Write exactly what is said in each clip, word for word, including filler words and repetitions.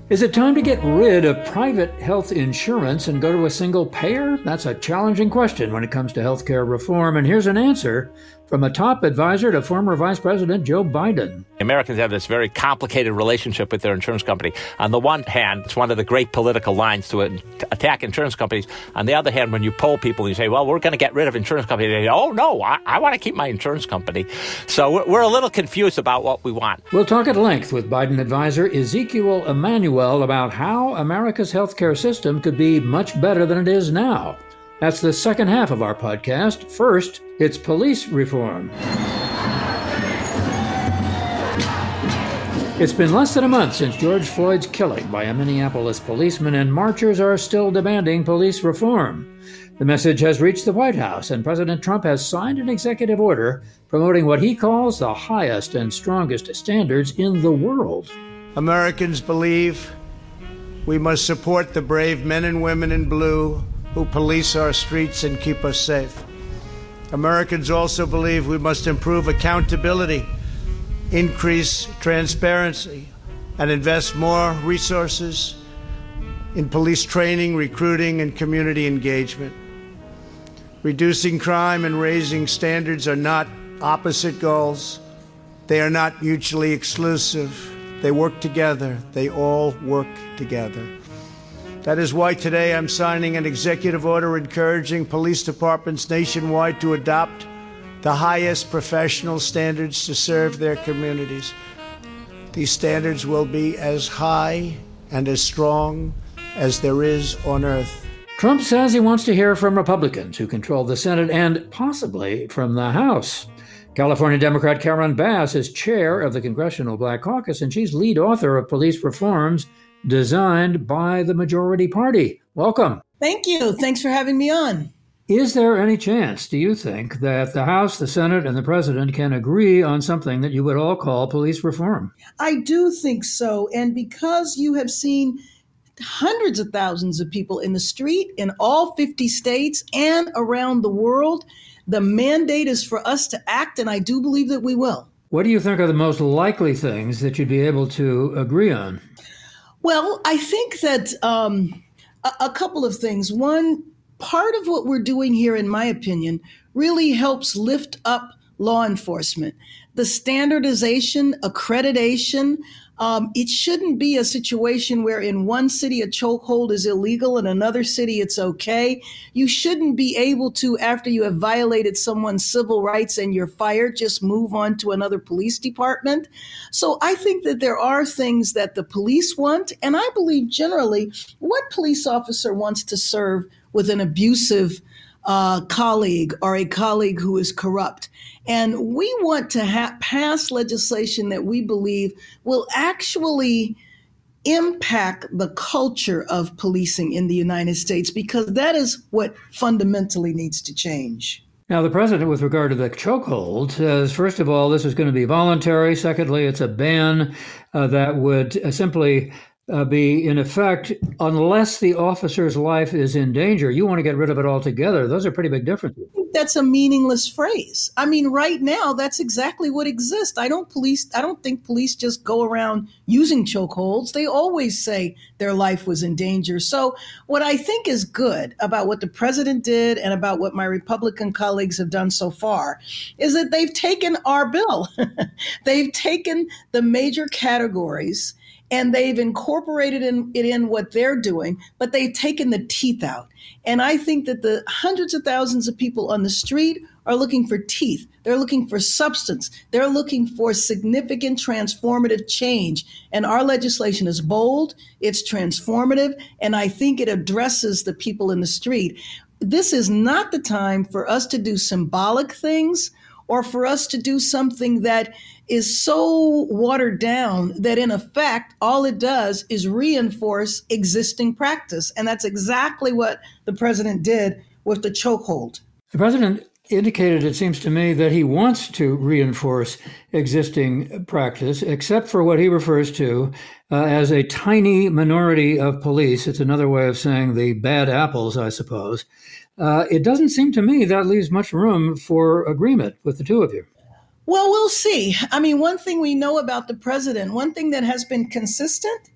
Is it time to get rid of private health insurance and go to a single payer? That's a challenging question when it comes to healthcare reform, and here's an answer from a top advisor to former Vice President Joe Biden. Americans have this very complicated relationship with their insurance company. On the one hand, it's one of the great political lines to attack insurance companies. On the other hand, when you poll people and you say, well, we're going to get rid of insurance companies, they say, oh, no, I, I want to keep my insurance company. So we're, we're a little confused about what we want. We'll talk at length with Biden advisor Ezekiel Emanuel about how America's healthcare system could be much better than it is now. That's the second half of our podcast. First, it's police reform. It's been less than a month since George Floyd's killing by a Minneapolis policeman, and marchers are still demanding police reform. The message has reached the White House, and President Trump has signed an executive order promoting what he calls the highest and strongest standards in the world. Americans believe we must support the brave men and women in blue who police our streets and keep us safe. Americans also believe we must improve accountability, increase transparency, and invest more resources in police training, recruiting, and community engagement. Reducing crime and raising standards are not opposite goals. They are not mutually exclusive. They work together. They all work together. That is why today I'm signing an executive order encouraging police departments nationwide to adopt the highest professional standards to serve their communities. These standards will be as high and as strong as there is on earth. Trump says he wants to hear from Republicans who control the Senate and possibly from the House. California Democrat Karen Bass is chair of the Congressional Black Caucus, and she's lead author of police reforms designed by the majority party. Welcome. Thank you. Thanks for having me on. Is there any chance, do you think, that the House, the Senate, and the President can agree on something that you would all call police reform? I do think so. And because you have seen hundreds of thousands of people in the street in all fifty states and around the world, the mandate is for us to act, and I do believe that we will. What do you think are the most likely things that you'd be able to agree on? Well, I think that um, a, a couple of things. One, part of what we're doing here, in my opinion, really helps lift up law enforcement. The standardization, accreditation, um, it shouldn't be a situation where in one city a chokehold is illegal, in another city it's okay. You shouldn't be able to, after you have violated someone's civil rights and you're fired, just move on to another police department. So I think that there are things that the police want, and I believe generally what police officer wants to serve with an abusive uh, colleague or a colleague who is corrupt. And we want to ha- pass legislation that we believe will actually impact the culture of policing in the United States, because that is what fundamentally needs to change. Now, the president, with regard to the chokehold, says, first of all, this is going to be voluntary. Secondly, it's a ban uh, that would uh, simply uh, be in effect unless the officer's life is in danger. You want to get rid of it altogether. Those are pretty big differences. That's a meaningless phrase. I mean, right now, that's exactly what exists. I don't police. I don't think police just go around using chokeholds. They always say their life was in danger. So what I think is good about what the president did and about what my Republican colleagues have done so far is that they've taken our bill. They've taken the major categories and they've incorporated in, it in what they're doing, but they've taken the teeth out. And I think that the hundreds of thousands of people on the street are looking for teeth. They're looking for substance. They're looking for significant transformative change. And our legislation is bold, it's transformative, and I think it addresses the people in the street. This is not the time for us to do symbolic things or for us to do something that is so watered down that in effect, all it does is reinforce existing practice. And that's exactly what the president did with the chokehold. The president indicated, it seems to me, that he wants to reinforce existing practice, except for what he refers to uh, as a tiny minority of police. It's another way of saying the bad apples, I suppose. Uh, it doesn't seem to me that leaves much room for agreement with the two of you. Well, we'll see. I mean, one thing we know about the president, one thing that has been consistent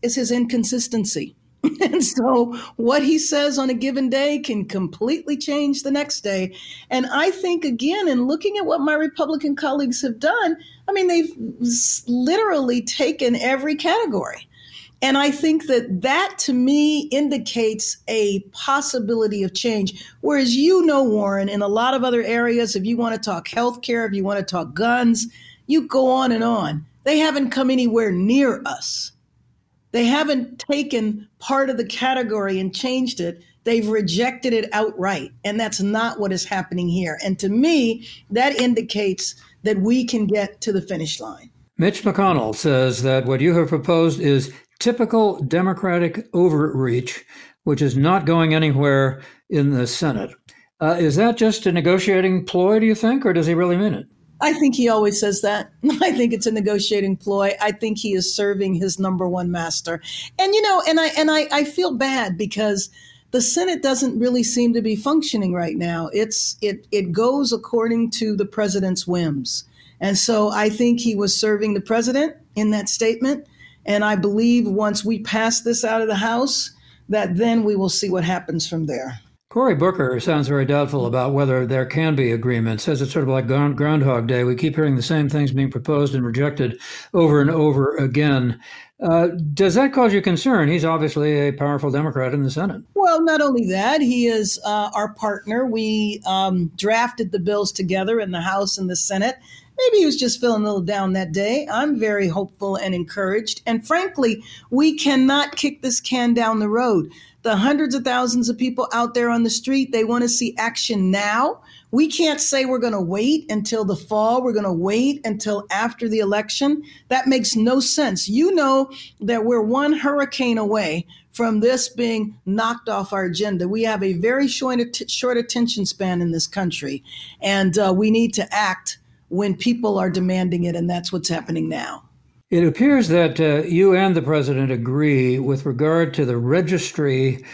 is his inconsistency. And so what he says on a given day can completely change the next day. And I think, again, in looking at what my Republican colleagues have done, I mean, they've literally taken every category. And I think that that, to me, indicates a possibility of change. Whereas, you know, Warren, in a lot of other areas, if you want to talk healthcare, if you want to talk guns, you go on and on. They haven't come anywhere near us. They haven't taken part of the category and changed it. They've rejected it outright. And that's not what is happening here. And to me, that indicates that we can get to the finish line. Mitch McConnell says that what you have proposed is typical Democratic overreach, which is not going anywhere in the Senate. Uh, is that just a negotiating ploy, do you think, or does he really mean it? I think he always says that. I think it's a negotiating ploy. I think he is serving his number one master. And, you know, and I and I, I feel bad because the Senate doesn't really seem to be functioning right now. It's it it goes according to the president's whims. And so I think he was serving the president in that statement. And I believe once we pass this out of the House, that then we will see what happens from there. Cory Booker sounds very doubtful about whether there can be agreement. Says it's sort of like Groundhog Day. We keep hearing the same things being proposed and rejected over and over again. Uh, does that cause you concern? He's obviously a powerful Democrat in the Senate. Well, not only that, he is uh, our partner. We um, drafted the bills together in the House and the Senate. Maybe he was just feeling a little down that day. I'm very hopeful and encouraged. And frankly, we cannot kick this can down the road. The hundreds of thousands of people out there on the street, they want to see action now. We can't say we're going to wait until the fall. We're going to wait until after the election. That makes no sense. You know that we're one hurricane away from this being knocked off our agenda. We have a very short, short attention span in this country, and uh, we need to act when people are demanding it, and that's what's happening now. It appears that uh, you and the president agree with regard to the registry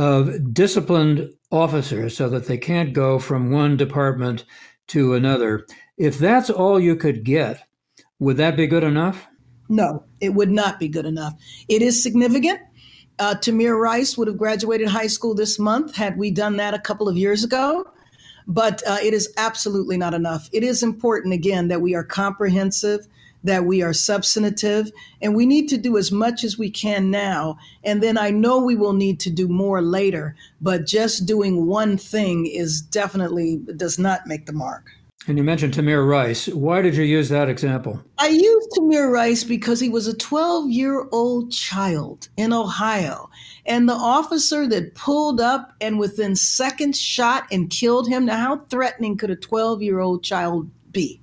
of disciplined officers so that they can't go from one department to another. If that's all you could get, would that be good enough? No, it would not be good enough. It is significant. Uh, Tamir Rice would have graduated high school this month had we done that a couple of years ago. But uh, it is absolutely not enough. It is important, again, that we are comprehensive, that we are substantive, and we need to do as much as we can now. And then I know we will need to do more later, but just doing one thing is definitely does not make the mark. And you mentioned Tamir Rice. Why did you use that example? I used Tamir Rice because he was a twelve-year-old child in Ohio. And the officer that pulled up and within seconds shot and killed him. Now, how threatening could a twelve-year-old child be?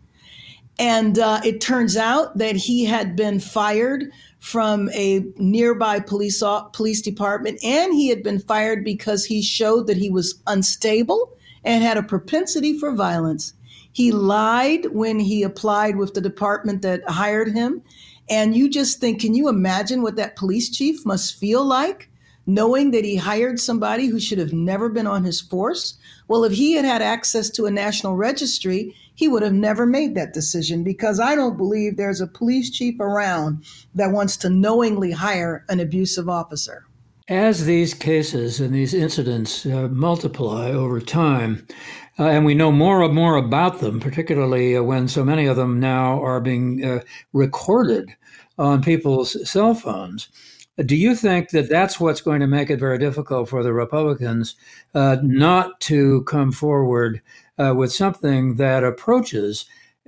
And uh, it turns out that he had been fired from a nearby police police department, and he had been fired because he showed that he was unstable and had a propensity for violence. He lied when he applied with the department that hired him. And you just think, can you imagine what that police chief must feel like, knowing that he hired somebody who should have never been on his force? Well, if he had had access to a national registry, he would have never made that decision, because I don't believe there's a police chief around that wants to knowingly hire an abusive officer. As these cases and these incidents uh, multiply over time, uh, and we know more and more about them, particularly uh, when so many of them now are being uh, recorded on people's cell phones, do you think that that's what's going to make it very difficult for the Republicans uh, not to come forward uh, with something that approaches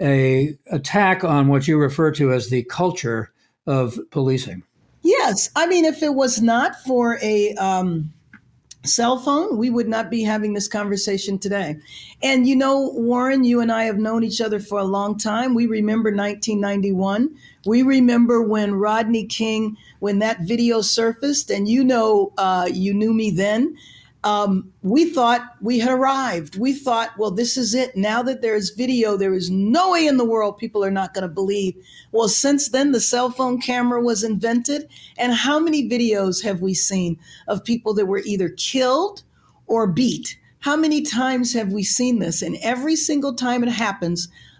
a attack on what you refer to as the culture of policing? Yes. I mean, if it was not for a um, cell phone, we would not be having this conversation today. And, you know, Warren, you and I have known each other for a long time. We remember nineteen ninety-one. We remember when Rodney King, when that video surfaced, and you know, uh, you knew me then. Um, we thought we had arrived. We thought, well, this is it. Now that there's video, there is no way in the world people are not going to believe. Well, since then, the cell phone camera was invented. And how many videos have we seen of people that were either killed or beat? How many times have we seen this? And every single time it happens,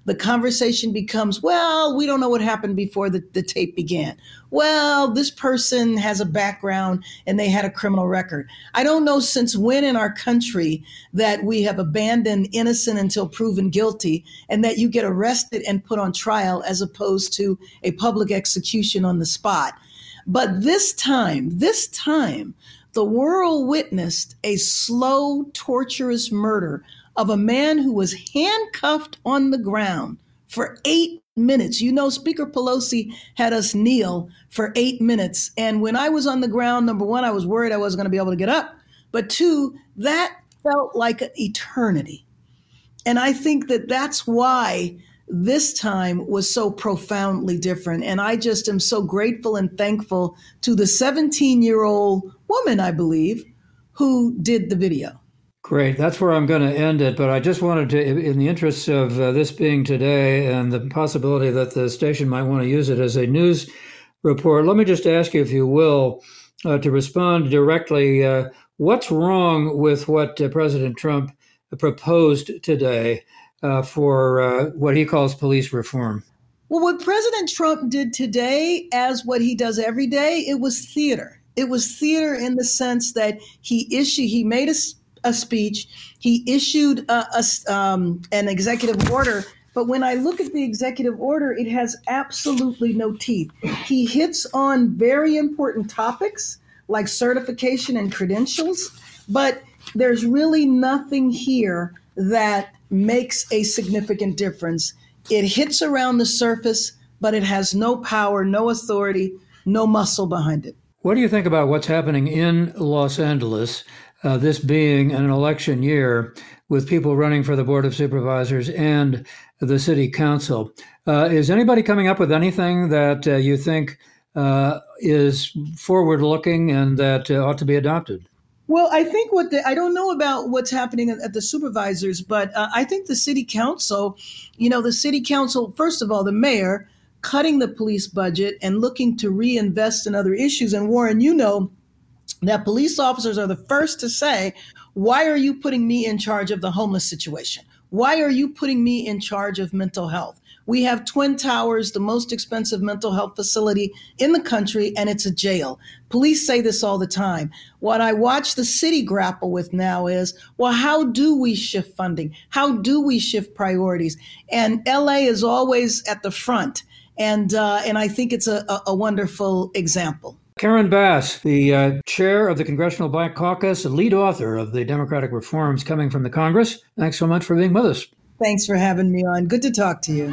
the conversation becomes, well, we don't know what happened before the, the tape began. Well, this person has a background and they had a criminal record. I don't know since when in our country that we have abandoned innocent until proven guilty and that you get arrested and put on trial as opposed to a public execution on the spot. But this time, this time, the world witnessed a slow, torturous murder of a man who was handcuffed on the ground for eight minutes. You know, Speaker Pelosi had us kneel for eight minutes. And when I was on the ground, number one, I was worried I wasn't going to be able to get up. But two, that felt like an eternity. And I think that that's why this time was so profoundly different. And I just am so grateful and thankful to the seventeen-year-old woman, I believe, who did the video. Great. That's where I'm going to end it. But I just wanted to, in the interests of uh, this being today and the possibility that the station might want to use it as a news report, let me just ask you, if you will, uh, to respond directly. Uh, what's wrong with what uh, President Trump proposed today uh, for uh, what he calls police reform? Well, what President Trump did today, as what he does every day, it was theater. It was theater in the sense that he issued, he made a a speech. He issued a, a, um, an executive order. But when I look at the executive order, it has absolutely no teeth. He hits on very important topics like certification and credentials, but there's really nothing here that makes a significant difference. It hits around the surface, but it has no power, no authority, no muscle behind it. What do you think about what's happening in Los Angeles? Uh, this being an election year with people running for the Board of Supervisors and the City Council. Uh, is anybody coming up with anything that uh, you think uh, is forward-looking and that uh, ought to be adopted? Well, I think what the, I don't know about what's happening at, at the supervisors, but uh, I think the City Council, you know, the City Council, first of all, the mayor cutting the police budget and looking to reinvest in other issues. And Warren, you know, that police officers are the first to say, why are you putting me in charge of the homeless situation? Why are you putting me in charge of mental health? We have Twin Towers, the most expensive mental health facility in the country, and it's a jail. Police say this all the time. What I watch the city grapple with now is, well, how do we shift funding? How do we shift priorities? And L A is always at the front. And uh, and I think it's a, a wonderful example. Karen Bass, the uh, chair of the Congressional Black Caucus, lead author of the Democratic Reforms Coming from the Congress. Thanks so much for being with us. Thanks for having me on. Good to talk to you.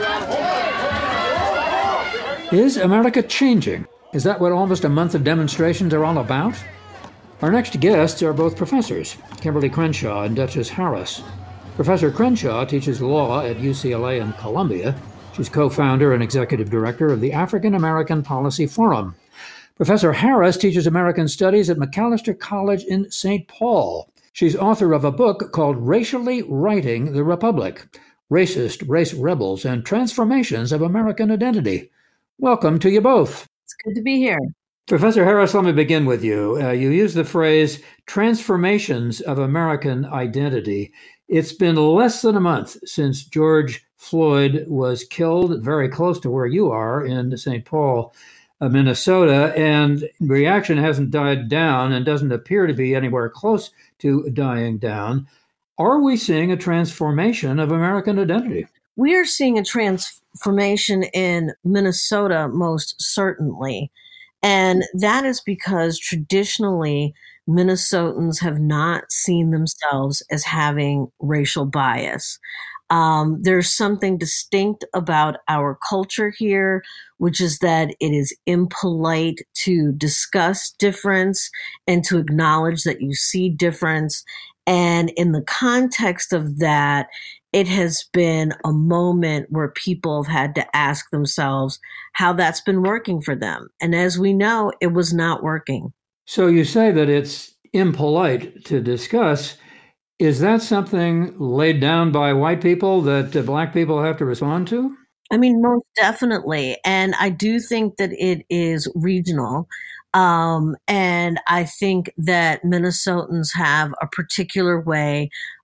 Is America changing? Is that what almost a month of demonstrations are all about? Our next guests are both professors, Kimberly Crenshaw and Duchess Harris. Professor Crenshaw teaches law at U C L A and Columbia. She's co-founder and executive director of the African American Policy Forum. Professor Harris teaches American Studies at Macalester College in Saint Paul. She's author of a book called Racially Writing the Republic, Racist Race Rebels and Transformations of American Identity. Welcome to you both. It's good to be here. Professor Harris, let me begin with you. Uh, you use the phrase transformations of American identity. It's been less than a month since George Floyd was killed very close to where you are in Saint Paul, Minnesota, and reaction hasn't died down and doesn't appear to be anywhere close to dying down. Are we seeing a transformation of American identity? We are seeing a transformation in Minnesota, most certainly. And that is because traditionally, Minnesotans have not seen themselves as having racial bias. Um, there's something distinct about our culture here, which is that it is impolite to discuss difference and to acknowledge that you see difference. And in the context of that, it has been a moment where people have had to ask themselves how that's been working for them. And as we know, it was not working. So you say that it's impolite to discuss. Is that something laid down by white people that uh, black people have to respond to? I mean, most definitely. And I do think that it is regional. Um, and I think that Minnesotans have a particular way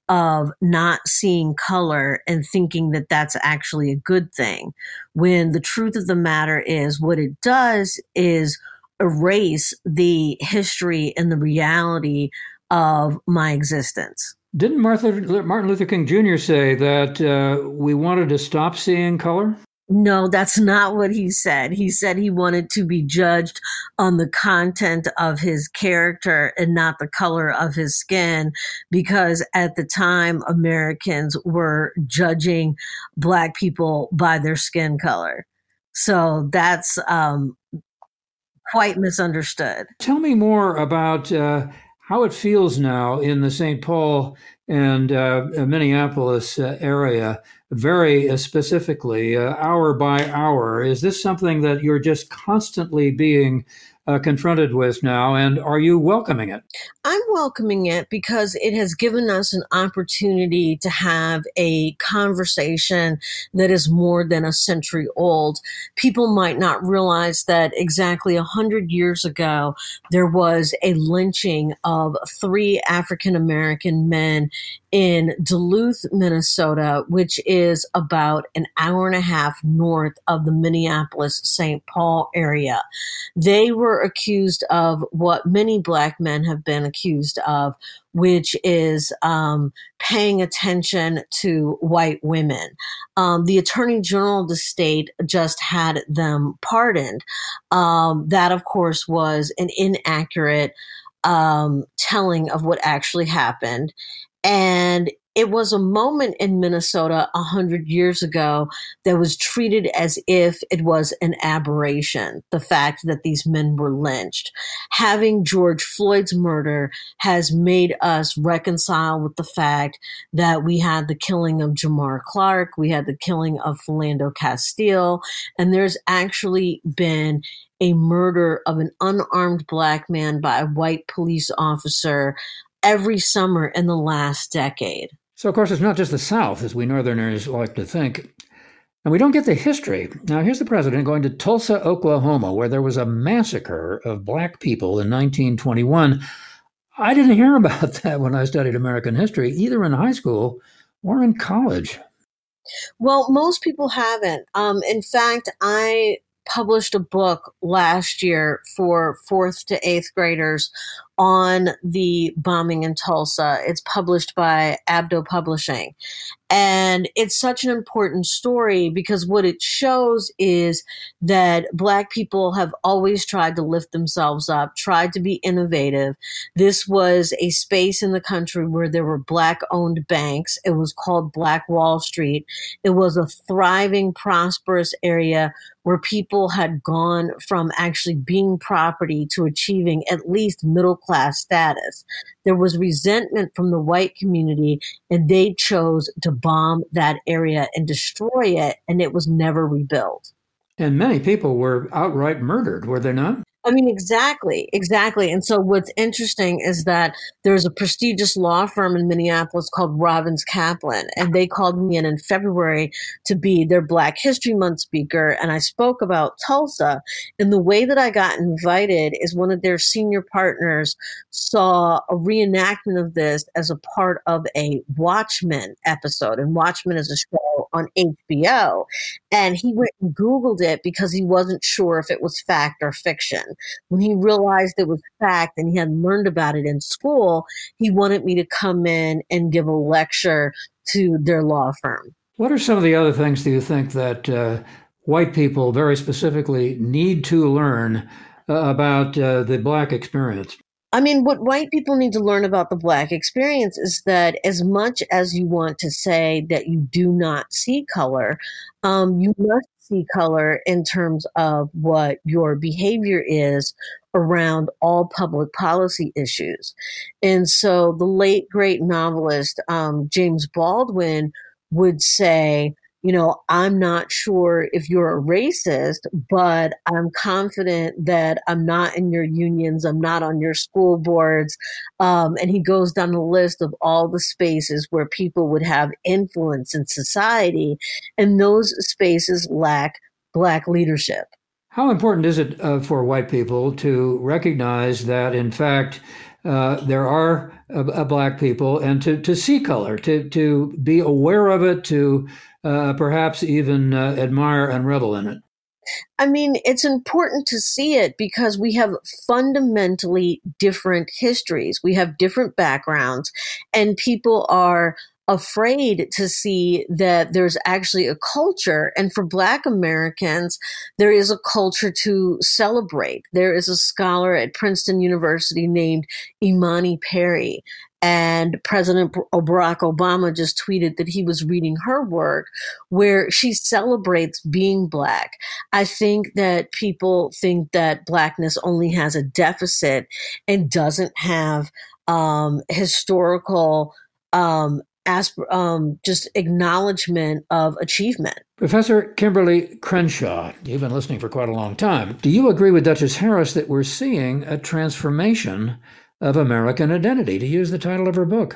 of not seeing color and thinking that that's actually a good thing, when the truth of the matter is what it does is erase the history and the reality of my existence. Didn't Martha, Martin Luther King Junior say that uh, we wanted to stop seeing color? No, that's not what he said. He said he wanted to be judged on the content of his character and not the color of his skin, because at the time, Americans were judging Black people by their skin color. So that's um, quite misunderstood. Tell me more about uh, how it feels now in the Saint Paul and uh, Minneapolis uh, area, very uh, specifically, uh, hour by hour. Is this something that you're just constantly being uh, confronted with now, and are you welcoming it? I'm welcoming it because it has given us an opportunity to have a conversation that is more than a century old. People might not realize that exactly a hundred years ago, there was a lynching of three African-American men in Duluth, Minnesota, which is about an hour and a half north of the Minneapolis-Saint Paul area. They were accused of what many Black men have been accused of, which is um, paying attention to white women. Um, the Attorney General of the state just had them pardoned. Um, that, of course, was an inaccurate um, telling of what actually happened. And it was a moment in Minnesota a hundred years ago that was treated as if it was an aberration, the fact that these men were lynched. Having George Floyd's murder has made us reconcile with the fact that we had the killing of Jamar Clark, we had the killing of Philando Castile, and there's actually been a murder of an unarmed Black man by a white police officer every summer in the last decade. So, of course, it's not just the South, as we Northerners like to think. And we don't get the history. Now, here's the president going to Tulsa, Oklahoma, where there was a massacre of Black people in nineteen twenty-one. I didn't hear about that when I studied American history, either in high school or in college. Well, most people haven't. Um, in fact, I published a book last year for fourth to eighth graders on the bombing in Tulsa. It's published by Abdo Publishing. And it's such an important story because what it shows is that Black people have always tried to lift themselves up, tried to be innovative. This was a space in the country where there were Black-owned banks. It was called Black Wall Street. It was a thriving, prosperous area where people had gone from actually being property to achieving at least middle-class status. There was resentment from the white community, and they chose to bomb that area and destroy it, and it was never rebuilt. And many people were outright murdered, were they not? I mean, exactly, exactly. And so what's interesting is that there's a prestigious law firm in Minneapolis called Robbins Kaplan, and they called me in in February to be their Black History Month speaker. And I spoke about Tulsa. And the way that I got invited is one of their senior partners saw a reenactment of this as a part of a Watchmen episode. And Watchmen is a show on H B O. And he went and Googled it because he wasn't sure if it was fact or fiction. When he realized it was fact and he had learned about it in school, he wanted me to come in and give a lecture to their law firm. What are some of the other things do you think that uh, white people very specifically need to learn uh, about uh, the Black experience? I mean, what white people need to learn about the Black experience is that as much as you want to say that you do not see color, um, you must see color in terms of what your behavior is around all public policy issues. And so the late, great novelist um, James Baldwin would say, you know, I'm not sure if you're a racist, but I'm confident that I'm not in your unions, I'm not on your school boards. Um, and he goes down the list of all the spaces where people would have influence in society, and those spaces lack Black leadership. How important is it uh, for white people to recognize that, in fact, uh, there are uh, black people, and to, to see color, to, to be aware of it, to uh, perhaps even uh, admire and revel in it. I mean, it's important to see it because we have fundamentally different histories. We have different backgrounds, and people are afraid to see that there's actually a culture. And for Black Americans, there is a culture to celebrate. There is a scholar at Princeton University named Imani Perry. And President Barack Obama just tweeted that he was reading her work where she celebrates being Black. I think that people think that Blackness only has a deficit and doesn't have um, historical um, asp- um, just acknowledgement of achievement. Professor Kimberly Crenshaw, you've been listening for quite a long time. Do you agree with Duchess Harris that we're seeing a transformation of American identity, to use the title of her book?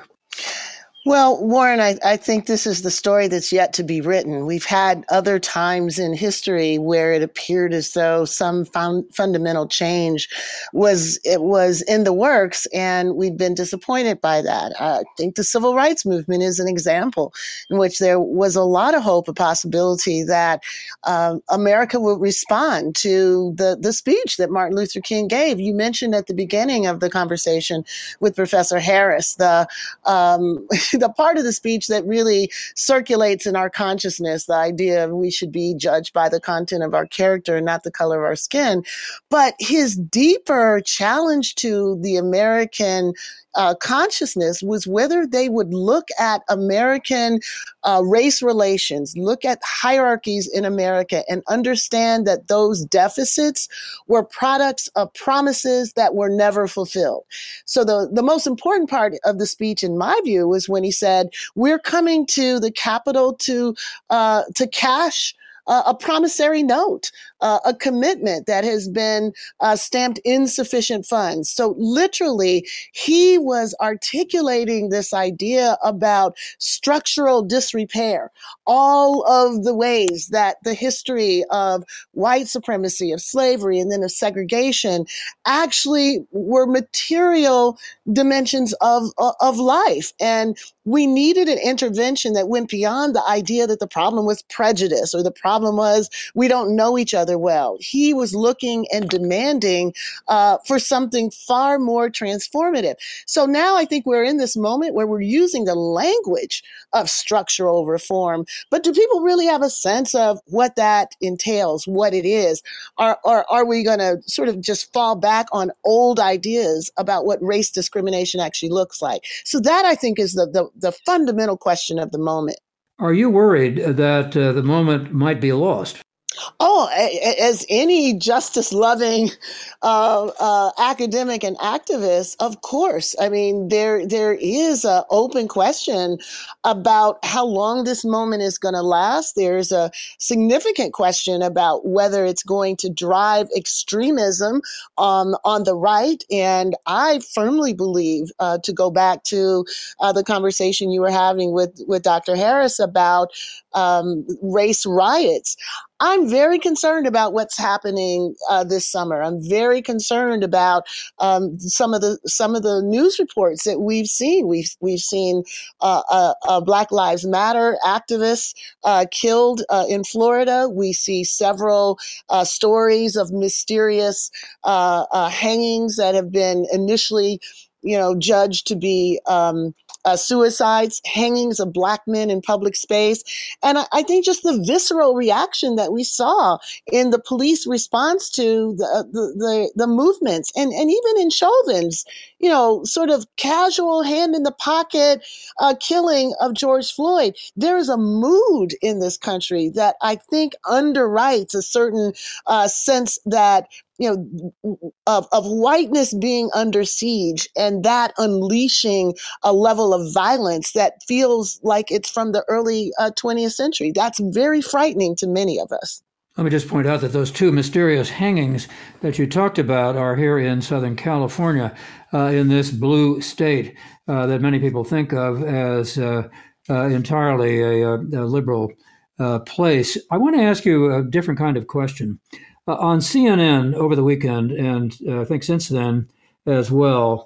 Well, Warren, I, I think this is the story that's yet to be written. We've had other times in history where it appeared as though some found fundamental change was it was in the works, and we've been disappointed by that. I think the civil rights movement is an example in which there was a lot of hope, a possibility that uh, America would respond to the, the speech that Martin Luther King gave. You mentioned at the beginning of the conversation with Professor Harris, the um, the part of the speech that really circulates in our consciousness, the idea of we should be judged by the content of our character and not the color of our skin. But his deeper challenge to the American Uh, consciousness was whether they would look at American uh, race relations, look at hierarchies in America, and understand that those deficits were products of promises that were never fulfilled. So the, the most important part of the speech, in my view, was when he said, we're coming to the Capitol to uh, to cash Uh, a promissory note, uh, a commitment that has been uh, stamped insufficient funds. So literally, he was articulating this idea about structural disrepair, all of the ways that the history of white supremacy, of slavery, and then of segregation actually were material dimensions of, of life. And we needed an intervention that went beyond the idea that the problem was prejudice or the problem was we don't know each other well. He was looking and demanding uh, for something far more transformative. So now I think we're in this moment where we're using the language of structural reform, but do people really have a sense of what that entails, what it is? Or, or are we going to sort of just fall back on old ideas about what race discrimination actually looks like? So that, I think, is the, the, the fundamental question of the moment. Are you worried that uh, the moment might be lost? Oh, as any justice-loving uh, uh, academic and activist, of course. I mean, there there is an open question about how long this moment is going to last. There's a significant question about whether it's going to drive extremism um, on the right. And I firmly believe, uh, to go back to uh, the conversation you were having with, with Doctor Harris about um, race riots, I'm very concerned about what's happening uh, this summer. I'm very concerned about um, some of the some of the news reports that we've seen. We've we've seen uh, uh, uh, Black Lives Matter activists uh, killed uh, in Florida. We see several uh, stories of mysterious uh, uh, hangings that have been initially, you know, judged to be um, uh, suicides, hangings of Black men in public space. And I, I think just the visceral reaction that we saw in the police response to the the, the, the movements, and, and even in Chauvin's, you know, sort of casual hand in the pocket uh, killing of George Floyd, there is a mood in this country that I think underwrites a certain uh, sense that, you know, of, of whiteness being under siege, and that unleashing a level of violence that feels like it's from the early uh, twentieth century. That's very frightening to many of us. Let me just point out that those two mysterious hangings that you talked about are here in Southern California, uh, in this blue state uh, that many people think of as uh, uh, entirely a, a liberal uh, place. I want to ask you a different kind of question. Uh, on C N N over the weekend, and uh, I think since then as well,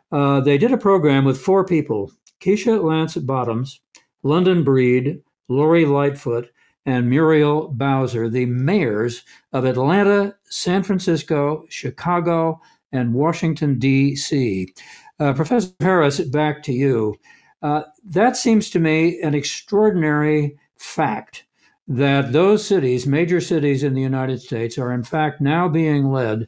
Uh, they did a program with four people: Keisha Lance Bottoms, London Breed, Lori Lightfoot, and Muriel Bowser, the mayors of Atlanta, San Francisco, Chicago, and Washington, D C. Uh, Professor Harris, back to you. Uh, that seems to me an extraordinary fact that those cities, major cities in the United States, are in fact now being led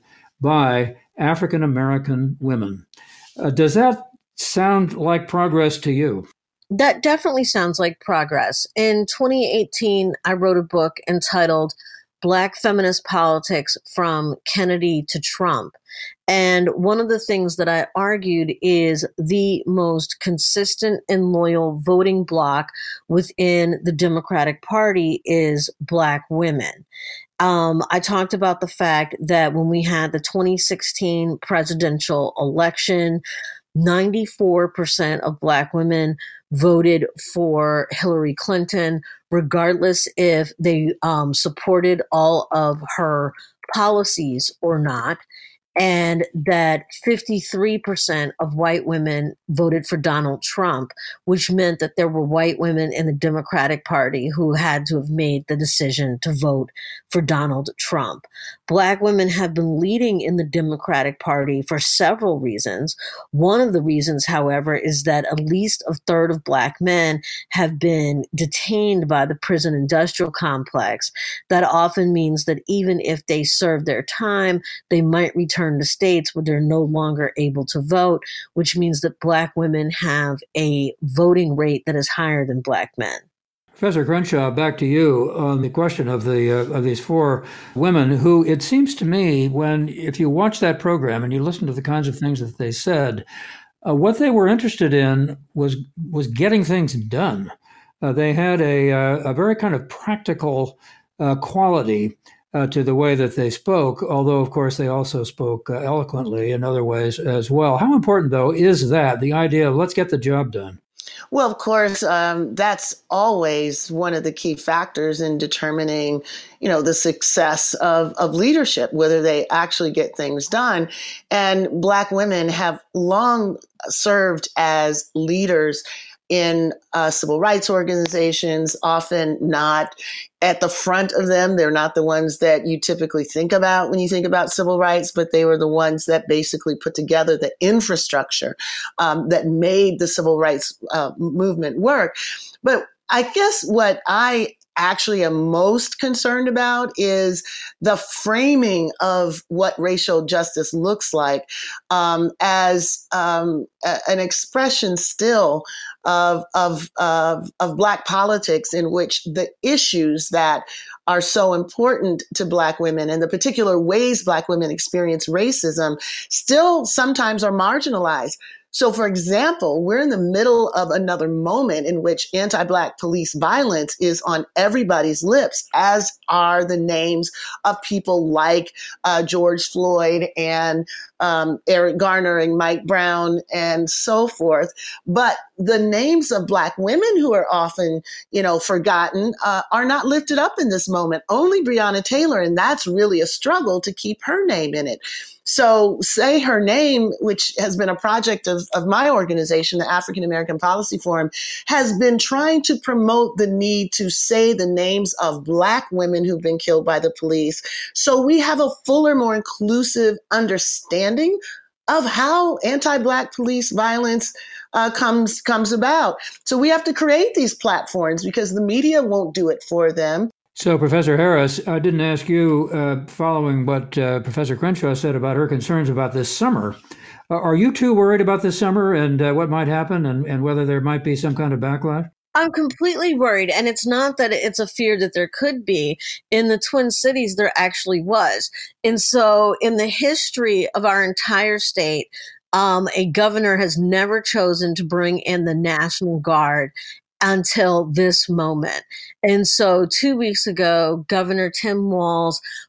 by African American women. Uh, does that sound like progress to you? That definitely sounds like progress. In twenty eighteen, I wrote a book entitled Black Feminist Politics from Kennedy to Trump. And one of the things that I argued is the most consistent and loyal voting bloc within the Democratic Party is Black women. Um, I talked about the fact that when we had the twenty sixteen presidential election, ninety-four percent of Black women voted for Hillary Clinton, regardless if they um, supported all of her policies or not. And that fifty-three percent of white women voted for Donald Trump, which meant that there were white women in the Democratic Party who had to have made the decision to vote for Donald Trump. Black women have been leading in the Democratic Party for several reasons. One of the reasons, however, is that at least a third of Black men have been detained by the prison industrial complex. That often means that even if they serve their time, they might return to states where they're no longer able to vote, which means that Black women have a voting rate that is higher than Black men. Professor Crenshaw, back to you on the question of the uh, of these four women who, it seems to me, when if you watch that program and you listen to the kinds of things that they said, uh, what they were interested in was was getting things done. Uh, they had a uh, a very kind of practical uh, quality Uh, to the way that they spoke, although, of course, they also spoke uh, eloquently in other ways as well. How important, though, is that, the idea of let's get the job done? Well, of course, um, that's always one of the key factors in determining, you know, the success of, of leadership, whether they actually get things done. And Black women have long served as leaders in uh, civil rights organizations, often not at the front of them. They're not the ones that you typically think about when you think about civil rights, but they were the ones that basically put together the infrastructure um, that made the civil rights uh, movement work. But I guess what I actually am most concerned about is the framing of what racial justice looks like um, as um, a, an expression still of, of, of, of Black politics in which the issues that are so important to Black women and the particular ways Black women experience racism still sometimes are marginalized. So, for example, we're in the middle of another moment in which anti-Black police violence is on everybody's lips, as are the names of people like uh, George Floyd and um, Eric Garner and Mike Brown and so forth. But the names of Black women who are often, you know, forgotten uh, are not lifted up in this moment. Only Breonna Taylor, and that's really a struggle to keep her name in it. So Say Her Name, which has been a project of, of my organization, the African American Policy Forum, has been trying to promote the need to say the names of Black women who've been killed by the police. So we have a fuller, more inclusive understanding of how anti-Black police violence uh, comes, comes about. So we have to create these platforms because the media won't do it for them. So, Professor Harris, I didn't ask you, uh, following what uh, Professor Crenshaw said about her concerns about this summer. Uh, are you too worried about this summer and uh, what might happen and, and whether there might be some kind of backlash? I'm completely worried. And it's not that it's a fear that there could be. In the Twin Cities, there actually was. And so in the history of our entire state, um, a governor has never chosen to bring in the National Guard until this moment. And so two weeks ago, Governor Tim Walz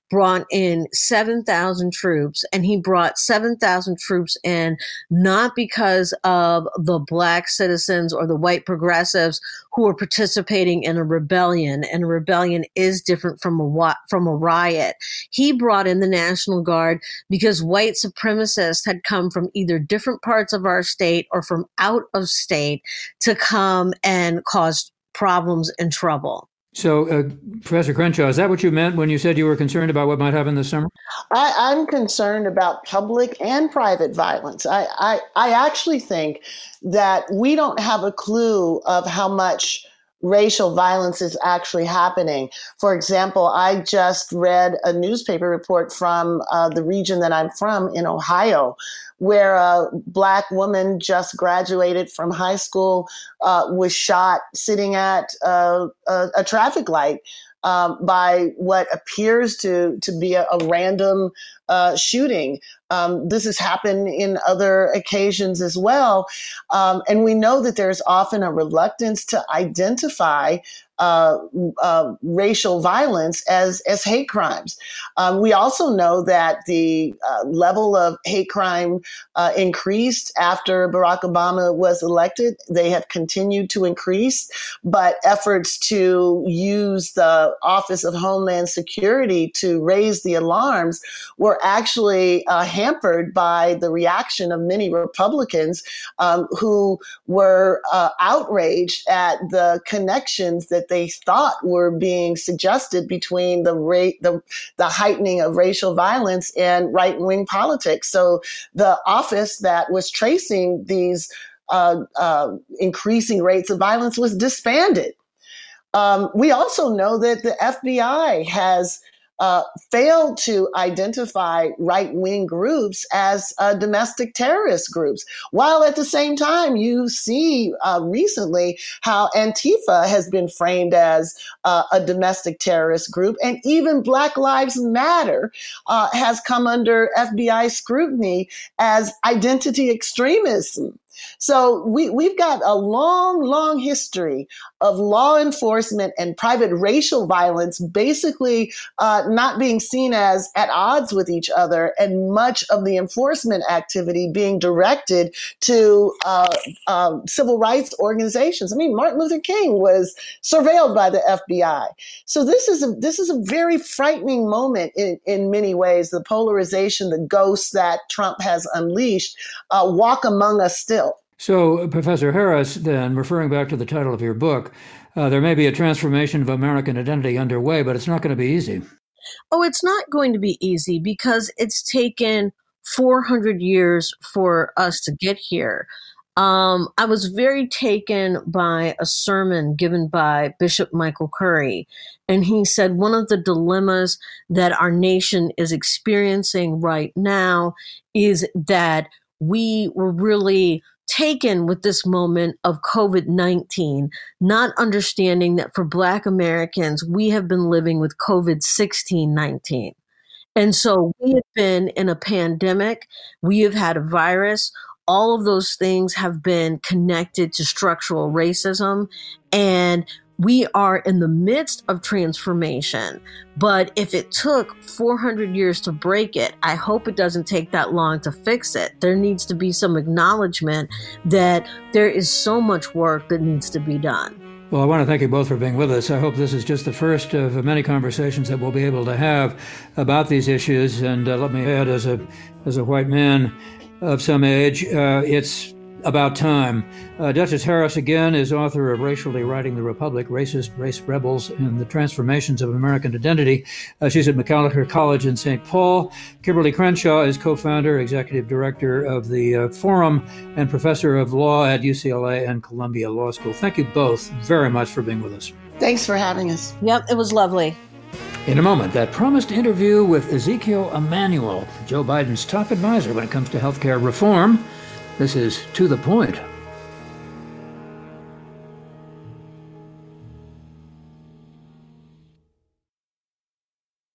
brought in seven thousand troops, and he brought seven thousand troops in not because of the black citizens or the white progressives who were participating in a rebellion, and a rebellion is different from a from a riot. He brought in the National Guard because white supremacists had come from either different parts of our state or from out of state to come and cause problems and trouble. So, uh, Professor Crenshaw, is that what you meant when you said you were concerned about what might happen this summer? I, I'm concerned about public and private violence. I, I, I actually think that we don't have a clue of how much racial violence is actually happening. For example, I just read a newspaper report from uh, the region that I'm from in Ohio, where a Black woman just graduated from high school, uh, was shot sitting at uh, a, a traffic light um, by what appears to, to be a, a random uh, shooting. Um, this has happened in other occasions as well. Um, and we know that there's often a reluctance to identify uh, uh, racial violence as, as hate crimes. Um, we also know that the uh, level of hate crime uh, increased after Barack Obama was elected. They have continued to increase, but efforts to use the Office of Homeland Security to raise the alarms were actually uh, hampered by the reaction of many Republicans um, who were uh, outraged at the connections that they thought were being suggested between the rate, the, the heightening of racial violence and right-wing politics. So the office that was tracing these uh, uh, increasing rates of violence was disbanded. Um, we also know that the F B I has Uh, failed to identify right-wing groups as uh, domestic terrorist groups, while at the same time you see uh, recently how Antifa has been framed as uh, a domestic terrorist group, and even Black Lives Matter uh, has come under F B I scrutiny as identity extremism. So we, we've got a long, long history of law enforcement and private racial violence basically uh, not being seen as at odds with each other, and much of the enforcement activity being directed to uh, uh, civil rights organizations. I mean, Martin Luther King was surveilled by the F B I. So this is a, this is a very frightening moment in, in many ways. The polarization, the ghosts that Trump has unleashed uh, walk among us still. So, Professor Harris, then, referring back to the title of your book, uh, there may be a transformation of American identity underway, but it's not going to be easy. Oh, it's not going to be easy because it's taken four hundred years for us to get here. Um, I was very taken by a sermon given by Bishop Michael Curry, and he said one of the dilemmas that our nation is experiencing right now is that we were really taken with this moment of COVID nineteen, not understanding that for Black Americans, we have been living with COVID sixteen nineteen. And so we have been in a pandemic, we have had a virus, all of those things have been connected to structural racism, and we are in the midst of transformation. But if it took four hundred years to break it, I hope it doesn't take that long to fix it. There needs to be some acknowledgement that there is so much work that needs to be done. Well, I want to thank you both for being with us. I hope this is just the first of many conversations that we'll be able to have about these issues. And uh, let me add, as a as a white man of some age, uh, it's about time. Uh, Duchess Harris, again, is author of Racially Writing the Republic, Racist Race Rebels and the Transformations of American Identity. Uh, she's at Macalester College in Saint Paul. Kimberly Crenshaw is co-founder, executive director of the uh, Forum, and professor of law at U C L A and Columbia Law School. Thank you both very much for being with us. Thanks for having us. Yep, it was lovely. In a moment, that promised interview with Ezekiel Emanuel, Joe Biden's top advisor when it comes to healthcare reform. This is To the Point.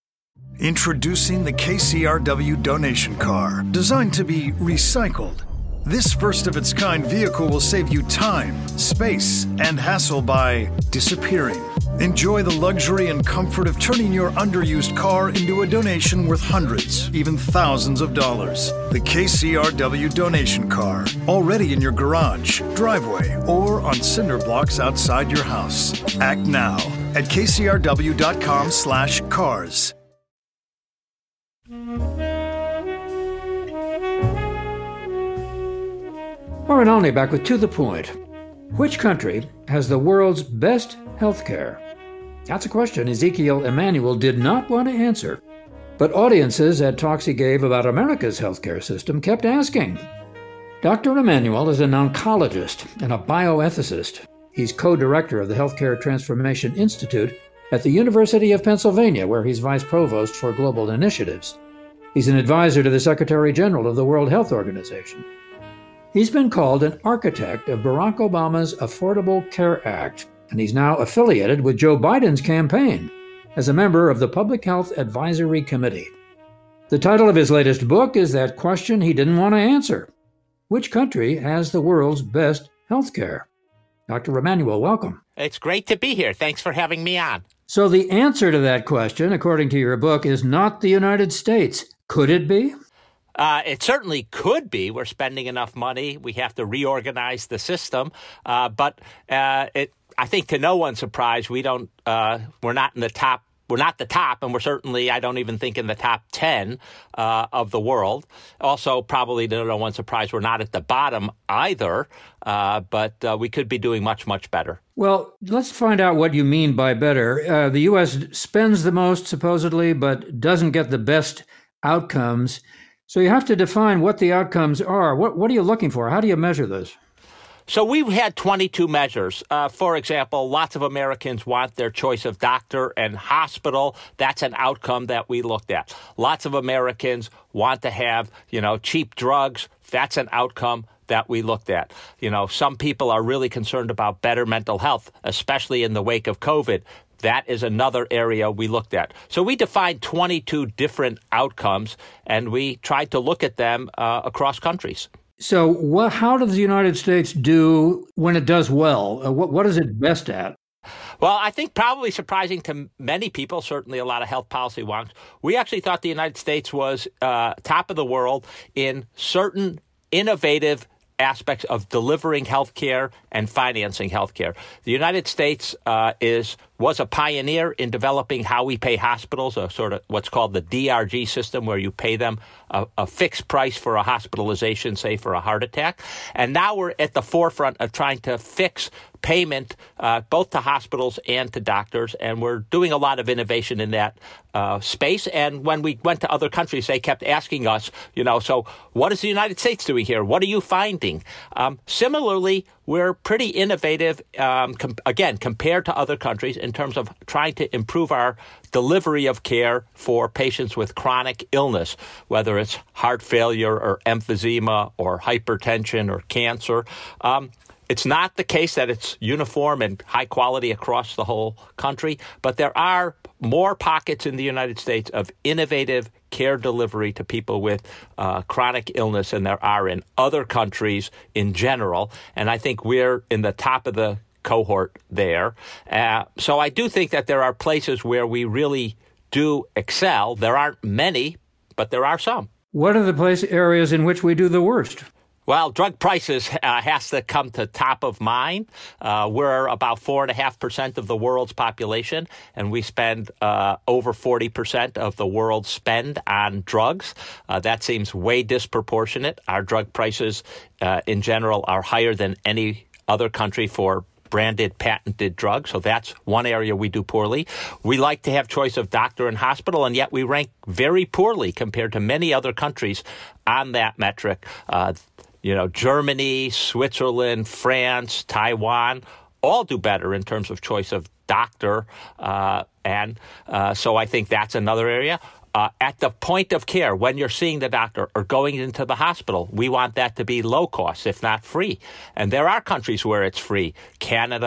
Introducing the K C R W donation car, designed to be recycled, This first-of-its-kind vehicle will save you time, space, and hassle by disappearing. Enjoy the luxury and comfort of turning your underused car into a donation worth hundreds, even thousands of dollars. The K C R W donation car, already in your garage, driveway, or on cinder blocks outside your house. Act now at kcrw.com slash cars. Warren Olney back with To the Point. Which country has the world's best health care? That's a question Ezekiel Emanuel did not want to answer, but audiences at talks he gave about America's healthcare system kept asking. Doctor Emanuel is an oncologist and a bioethicist. He's co-director of the Healthcare Transformation Institute at the University of Pennsylvania, where he's vice provost for global initiatives. He's an advisor to the Secretary General of the World Health Organization. He's been called an architect of Barack Obama's Affordable Care Act, and he's now affiliated with Joe Biden's campaign as a member of the Public Health Advisory Committee. The title of his latest book is that question he didn't want to answer. Which country has the world's best health care? Doctor Emanuel, welcome. It's great to be here. Thanks for having me on. So the answer to that question, according to your book, is not the United States. Could it be? Uh, it certainly could be. We're spending enough money. We have to reorganize the system. Uh, but uh, it, I think to no one's surprise, we don't. Uh, we're not in the top. We're not the top, and we're certainly, I don't even think, in the top ten uh, of the world. Also, probably to no one's surprise, we're not at the bottom either. Uh, but uh, we could be doing much, much better. Well, let's find out what you mean by better. Uh, the U S spends the most, supposedly, but doesn't get the best outcomes. So you have to define what the outcomes are. What what are you looking for? How do you measure this? So we've had twenty-two measures. Uh, for example, lots of Americans want their choice of doctor and hospital. That's an outcome that we looked at. Lots of Americans want to have, you know, cheap drugs. That's an outcome that we looked at. You know, some people are really concerned about better mental health, especially in the wake of COVID. That is another area we looked at. So we defined twenty-two different outcomes, and we tried to look at them uh, across countries. So what, how does the United States do when it does well? Uh, what, what is it best at? Well, I think probably surprising to many people, certainly a lot of health policy wonks, we actually thought the United States was uh, top of the world in certain innovative aspects of delivering healthcare and financing healthcare. The United States uh, is was a pioneer in developing how we pay hospitals, a sort of what's called the D R G system, where you pay them a, a fixed price for a hospitalization, say for a heart attack. And now we're at the forefront of trying to fix payment uh, both to hospitals and to doctors, and we're doing a lot of innovation in that uh, space. And when we went to other countries, they kept asking us, you know, so what is the United States doing here? What are you finding? Um, similarly, we're pretty innovative, um, com- again, compared to other countries in terms of trying to improve our delivery of care for patients with chronic illness, whether it's heart failure or emphysema or hypertension or cancer. Um, It's not the case that it's uniform and high quality across the whole country, but there are more pockets in the United States of innovative care delivery to people with uh, chronic illness than there are in other countries in general. And I think we're in the top of the cohort there. Uh, so I do think that there are places where we really do excel. There aren't many, but there are some. What are the place areas in which we do the worst? Well, drug prices uh, has to come to top of mind. Uh, we're about four and a half percent of the world's population, and we spend uh, over forty percent of the world's spend on drugs. Uh, that seems way disproportionate. Our drug prices uh, in general are higher than any other country for branded, patented drugs. So that's one area we do poorly. We like to have choice of doctor and hospital, and yet we rank very poorly compared to many other countries on that metric. Uh, You know, Germany, Switzerland, France, Taiwan, all do better in terms of choice of doctor. Uh, and uh, so I think that's another area. Uh, at the point of care, when you're seeing the doctor or going into the hospital, we want that to be low cost, if not free. And there are countries where it's free. Canada,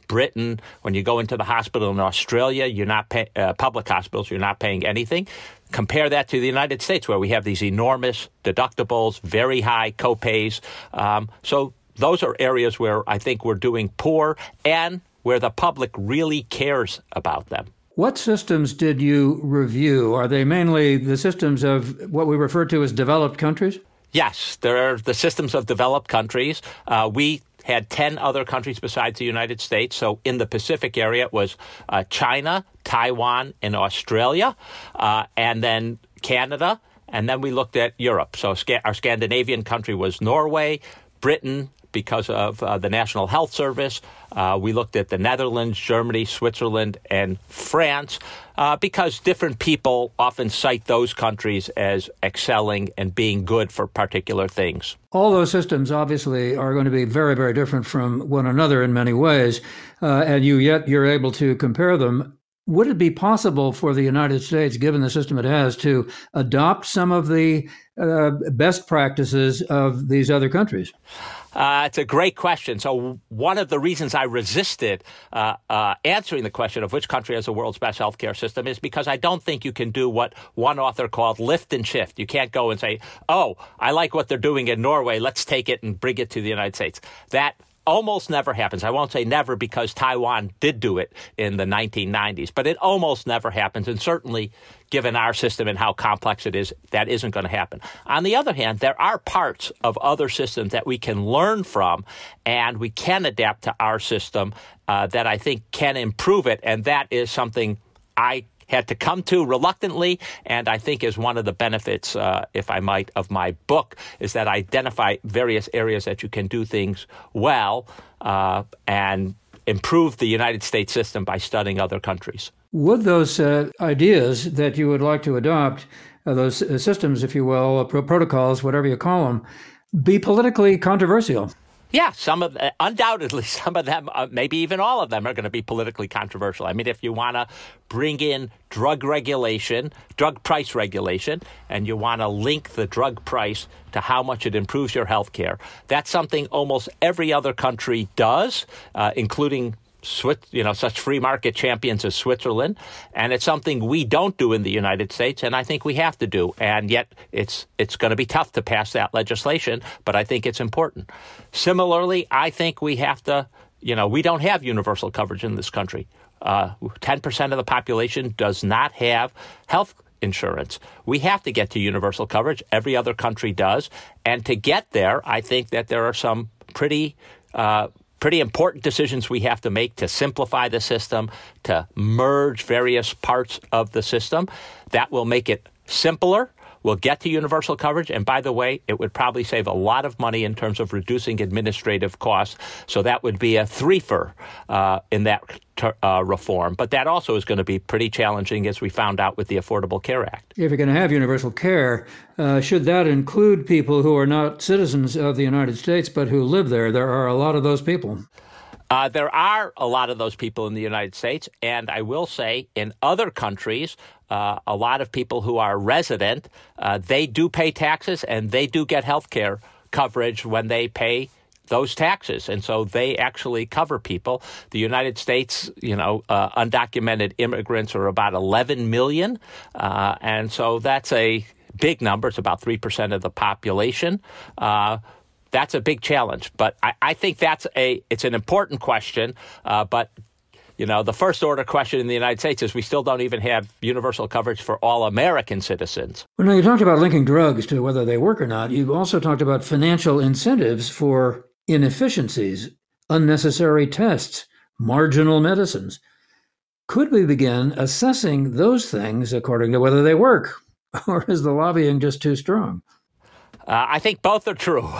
Britain. When you go into the hospital in Australia, you're not pay, uh, public hospitals, you're not paying anything. Compare that to the United States, where we have these enormous deductibles, very high copays. Um, so those are areas where I think we're doing poor and where the public really cares about them. What systems did you review? Are they mainly the systems of what we refer to as developed countries? Yes, they're the systems of developed countries. Uh, we had ten other countries besides the United States. So in the Pacific area, it was uh, China, Taiwan, and Australia, uh, and then Canada. And then we looked at Europe. So Sc- our Scandinavian country was Norway, Britain, because of uh, the National Health Service. Uh, we looked at the Netherlands, Germany, Switzerland, and France, uh, because different people often cite those countries as excelling and being good for particular things. All those systems obviously are going to be very, very different from one another in many ways, uh, and you yet you're able to compare them. Would it be possible for the United States, given the system it has, to adopt some of the uh, best practices of these other countries? Uh, it's a great question. So one of the reasons I resisted uh, uh, answering the question of which country has the world's best healthcare system is because I don't think you can do what one author called lift and shift. You can't go and say, oh, I like what they're doing in Norway. Let's take it and bring it to the United States. That almost never happens. I won't say never because Taiwan did do it in the nineteen nineties, but it almost never happens. And certainly, given our system and how complex it is, that isn't going to happen. On the other hand, there are parts of other systems that we can learn from and we can adapt to our system uh, that I think can improve it. And that is something I had to come to reluctantly, and I think is one of the benefits, uh, if I might, of my book, is that I identify various areas that you can do things well uh, and improve the United States system by studying other countries. Would those uh, ideas that you would like to adopt, uh, those uh, systems, if you will, uh, pro- protocols, whatever you call them, be politically controversial? Yeah, some of uh, undoubtedly some of them, uh, maybe even all of them, are going to be politically controversial. I mean, if you want to bring in drug regulation, drug price regulation, and you want to link the drug price to how much it improves your health care, that's something almost every other country does, uh, including Swiss, you know, such free market champions as Switzerland, and it's something we don't do in the United States, and I think we have to do. And yet, it's it's going to be tough to pass that legislation, but I think it's important. Similarly, I think we have to, you know, we don't have universal coverage in this country. Uh, ten percent of the population does not have health insurance. We have to get to universal coverage. Every other country does, and to get there, I think that there are some pretty uh, Pretty important decisions we have to make to simplify the system, to merge various parts of the system. That will make it simpler. We'll get to universal coverage. And by the way, it would probably save a lot of money in terms of reducing administrative costs. So that would be a threefer uh, in that uh, reform. But that also is going to be pretty challenging, as we found out with the Affordable Care Act. If you're going to have universal care, uh, should that include people who are not citizens of the United States but who live there? There are a lot of those people. Uh, there are a lot of those people in the United States, and I will say in other countries, uh, a lot of people who are resident, uh, they do pay taxes and they do get health care coverage when they pay those taxes. And so they actually cover people. The United States, you know, uh, undocumented immigrants are about eleven million. Uh, and so that's a big number. It's about three percent of the population. Uh, That's a big challenge, but I, I think that's a it's an important question. Uh, but you know, the first order question in the United States is we still don't even have universal coverage for all American citizens. Well, now you talked about linking drugs to whether they work or not. You've also talked about financial incentives for inefficiencies, unnecessary tests, marginal medicines. Could we begin assessing those things according to whether they work, or is the lobbying just too strong? Uh, I think both are true.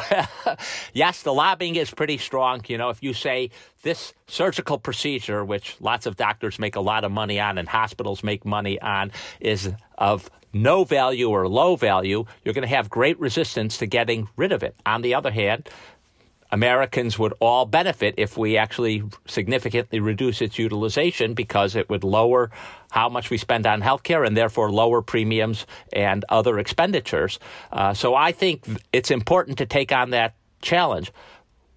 Yes, the lobbying is pretty strong. You know, if you say this surgical procedure, which lots of doctors make a lot of money on and hospitals make money on, is of no value or low value, you're going to have great resistance to getting rid of it. On the other hand, Americans would all benefit if we actually significantly reduce its utilization, because it would lower how much we spend on healthcare and therefore lower premiums and other expenditures. Uh, so I think it's important to take on that challenge.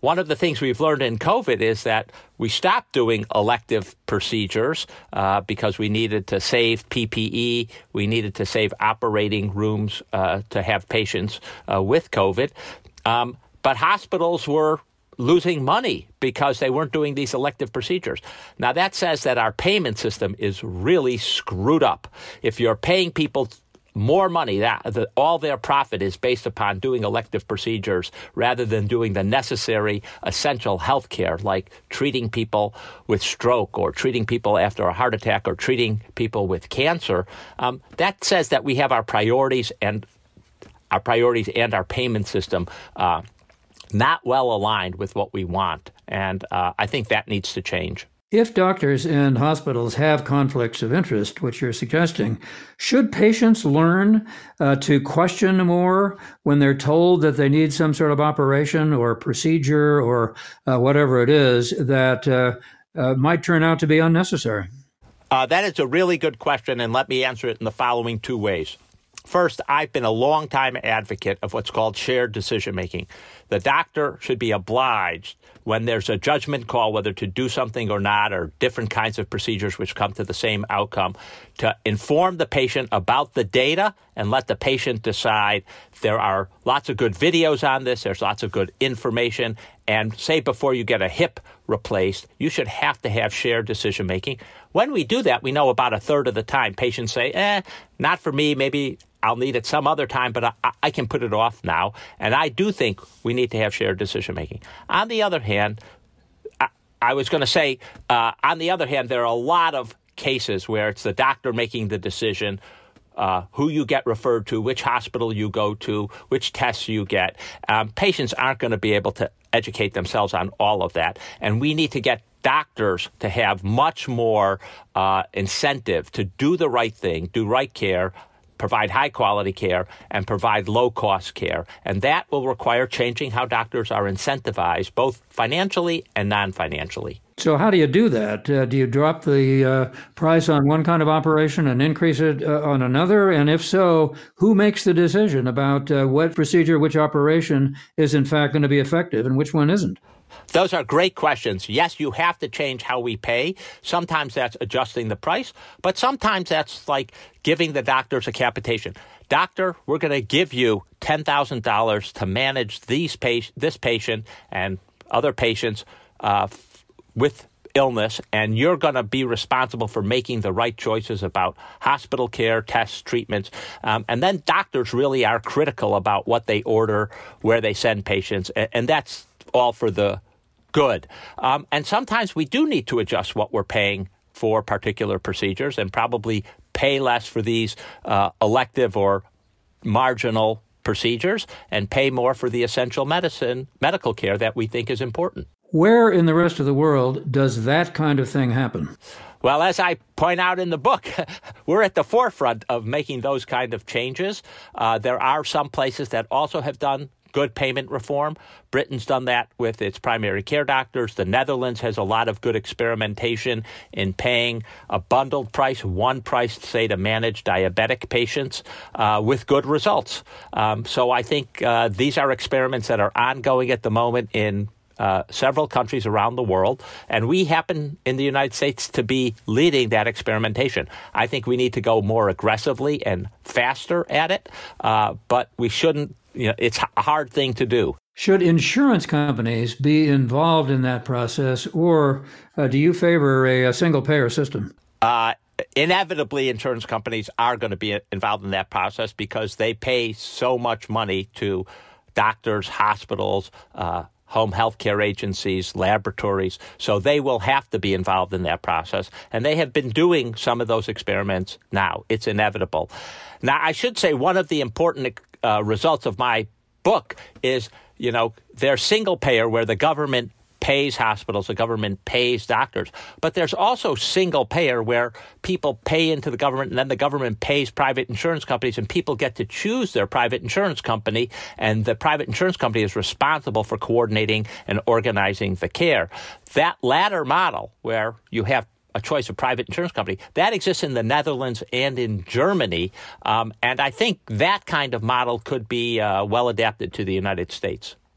one of the things we've learned in COVID is that we stopped doing elective procedures uh, because we needed to save P P E. We needed to save operating rooms uh, to have patients uh, with COVID. Um, but hospitals were losing money because they weren't doing these elective procedures. Now, that says that our payment system is really screwed up. If you're paying people more money, that the, all their profit is based upon doing elective procedures rather than doing the necessary essential health care, like treating people with stroke or treating people after a heart attack or treating people with cancer. Um, that says that we have our priorities and our priorities and our payment system uh, not well aligned with what we want. And uh, I think that needs to change. If doctors and hospitals have conflicts of interest, which you're suggesting, should patients learn uh, to question more when they're told that they need some sort of operation or procedure or uh, whatever it is that uh, uh, might turn out to be unnecessary? Uh, that is a really good question, and let me answer it in the following two ways. First, I've been a longtime advocate of what's called shared decision-making. The doctor should be obliged when there's a judgment call whether to do something or not, or different kinds of procedures which come to the same outcome, to inform the patient about the data and let the patient decide. There are lots of good videos on this. There's lots of good information. And say before you get a hip replaced, you should have to have shared decision-making. When we do that, we know about a third of the time patients say, eh, not for me, maybe I'll need it some other time, but I, I can put it off now. And I do think we need to have shared decision-making. On the other hand, I, I was going to say, uh, on the other hand, there are a lot of cases where it's the doctor making the decision, uh, who you get referred to, which hospital you go to, which tests you get. Um, patients aren't going to be able to educate themselves on all of that. And we need to get doctors to have much more uh, incentive to do the right thing, do right care, provide high-quality care, and provide low-cost care. And that will require changing how doctors are incentivized, both financially and non-financially. So how do you do that? Uh, do you drop the uh, price on one kind of operation and increase it uh, on another? And if so, who makes the decision about uh, what procedure, which operation is in fact going to be effective and which one isn't? Those are great questions. Yes, you have to change how we pay. Sometimes that's adjusting the price, but sometimes that's like giving the doctors a capitation. Doctor, we're going to give you ten thousand dollars to manage these pa- this patient and other patients uh, f- with illness, and you're going to be responsible for making the right choices about hospital care, tests, treatments. Um, and then doctors really are critical about what they order, where they send patients, and, and that's all for the good. Um, and sometimes we do need to adjust what we're paying for particular procedures and probably pay less for these uh, elective or marginal procedures and pay more for the essential medicine, medical care that we think is important. Where in the rest of the world does that kind of thing happen? Well, as I point out in the book, we're at the forefront of making those kind of changes. Uh, there are some places that also have done good payment reform. Britain's done that with its primary care doctors. The Netherlands has a lot of good experimentation in paying a bundled price, one price, say, to manage diabetic patients uh, with good results. Um, so I think uh, these are experiments that are ongoing at the moment in Uh, several countries around the world, and we happen in the United States to be leading that experimentation. I think we need to go more aggressively and faster at it, uh, but we shouldn't, you know, it's a hard thing to do. Should insurance companies be involved in that process, or uh, do you favor a, a single-payer system? Uh, inevitably, insurance companies are going to be involved in that process because they pay so much money to doctors, hospitals, uh, home health care agencies, laboratories. So they will have to be involved in that process. And they have been doing some of those experiments now. It's inevitable. Now, I should say one of the important uh, results of my book is, you know, they're single payer where the government pays hospitals, the government pays doctors. But there's also single payer where people pay into the government and then the government pays private insurance companies and people get to choose their private insurance company, and the private insurance company is responsible for coordinating and organizing the care. That latter model where you have a choice of private insurance company, that exists in the Netherlands and in Germany. Um, and I think that kind of model could be uh, well adapted to the United States.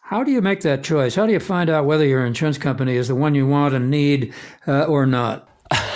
How do you make that choice? How do you find out whether your insurance company is the one you want and need uh, or not?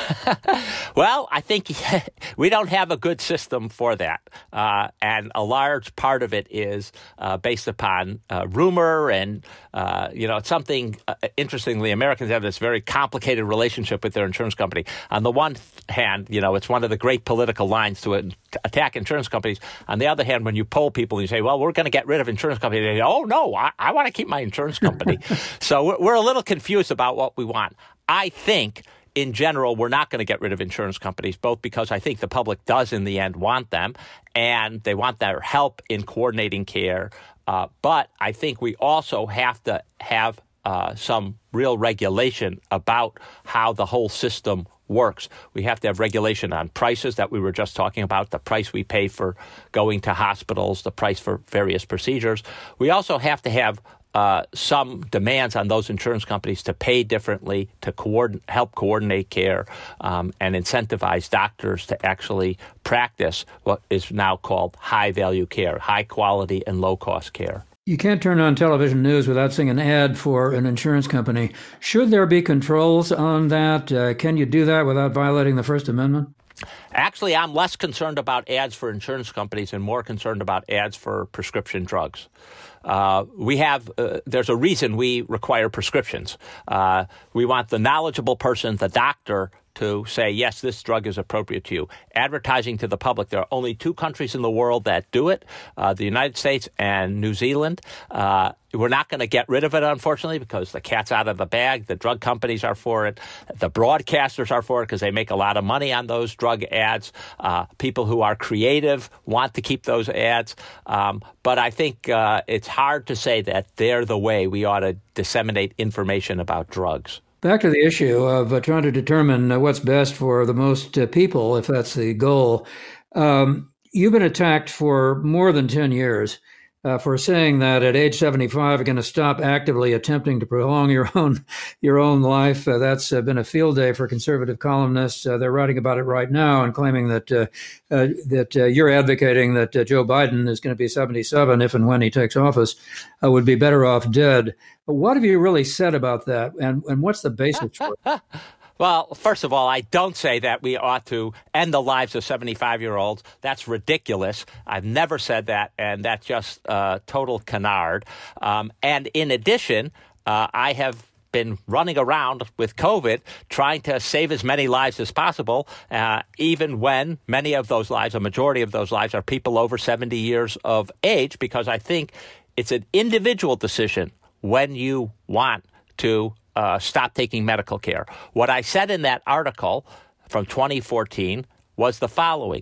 Well, I think we don't have a good system for that. Uh, and a large part of it is uh, based upon uh, rumor and, uh, you know, it's something, uh, interestingly, Americans have this very complicated relationship with their insurance company. On the one hand, you know, it's one of the great political lines to, to attack insurance companies. On the other hand, when you poll people and you say, well, we're going to get rid of insurance companies, they say, oh, no, I, I want to keep my insurance company. So we're, we're a little confused about what we want. I think in general, we're not going to get rid of insurance companies, both because I think the public does in the end want them, and they want their help in coordinating care. Uh, but I think we also have to have uh, some real regulation about how the whole system works. We have to have regulation on prices that we were just talking about, the price we pay for going to hospitals, the price for various procedures. We also have to have Uh, some demands on those insurance companies to pay differently, to coordinate, help coordinate care, um, and incentivize doctors to actually practice what is now called high-value care, high-quality and low-cost care. You can't turn on television news without seeing an ad for an insurance company. Should there be controls on that? Uh, can you do that without violating the First Amendment? Actually, I'm less concerned about ads for insurance companies and more concerned about ads for prescription drugs. Uh, we have, uh, there's a reason we require prescriptions. Uh, we want the knowledgeable person, the doctor, to say, yes, this drug is appropriate to you. Advertising to the public, there are only two countries in the world that do it, uh, the United States and New Zealand. Uh, we're not going to get rid of it, unfortunately, because the cat's out of the bag. The drug companies are for it. The broadcasters are for it because they make a lot of money on those drug ads. Uh, people who are creative want to keep those ads. Um, but I think uh, it's hard to say that they're the way we ought to disseminate information about drugs. Back to the issue of uh, trying to determine uh, what's best for the most uh, people, if that's the goal. Um, you've been attacked for more than ten years uh, for saying that at age seventy-five, you're going to stop actively attempting to prolong your own your own life. Uh, that's uh, been a field day for conservative columnists. Uh, they're writing about it right now and claiming that uh, uh, that uh, you're advocating that uh, Joe Biden is going to be seventy-seven if and when he takes office, uh, would be better off dead. What have you really said about that, and, and what's the basis for it? Well, first of all, I don't say that we ought to end the lives of seventy-five-year-olds. That's ridiculous. I've never said that, and that's just uh, total canard. Um, and in addition, uh, I have been running around with COVID trying to save as many lives as possible, uh, even when many of those lives, a majority of those lives, are people over seventy years of age, because I think it's an individual decision when you want to uh, stop taking medical care. What I said in that article from twenty fourteen was the following.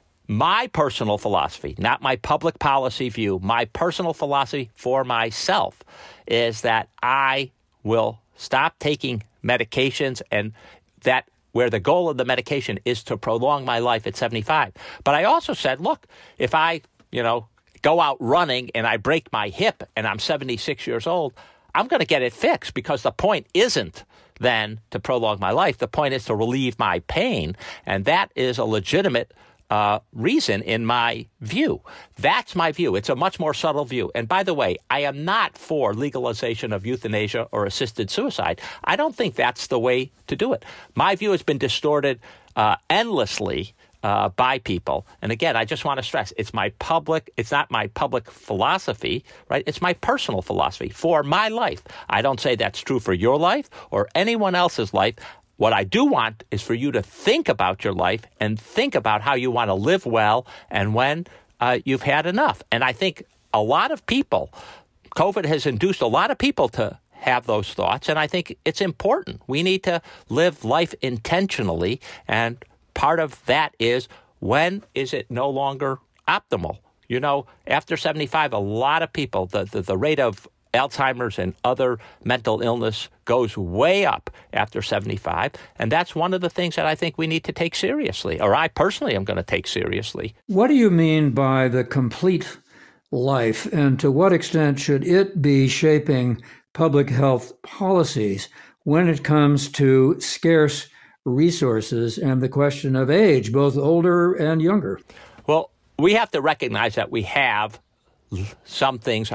My personal philosophy, not my public policy view, my personal philosophy for myself is that I will stop taking medications, and that where the goal of the medication is to prolong my life at seventy-five. But I also said, look, if I, you know, go out running and I break my hip and I'm seventy-six years old, I'm going to get it fixed, because the point isn't then to prolong my life. The point is to relieve my pain. And that is a legitimate uh, reason in my view. That's my view. It's a much more subtle view. And by the way, I am not for legalization of euthanasia or assisted suicide. I don't think that's the way to do it. My view has been distorted uh, endlessly Uh, by people. And again, I just want to stress, it's my public, it's not my public philosophy, right? It's my personal philosophy for my life. I don't say that's true for your life or anyone else's life. What I do want is for you to think about your life and think about how you want to live well and when uh, you've had enough. And I think a lot of people, COVID has induced a lot of people to have those thoughts. And I think it's important. We need to live life intentionally, and part of that is, when is it no longer optimal? You know, after seventy-five, a lot of people, the, the, the rate of Alzheimer's and other mental illness goes way up after seventy-five. And that's one of the things that I think we need to take seriously, or I personally am going to take seriously. What do you mean by the complete life, and to what extent should it be shaping public health policies when it comes to scarce resources and the question of age, both older and younger? Well, we have to recognize that we have some things are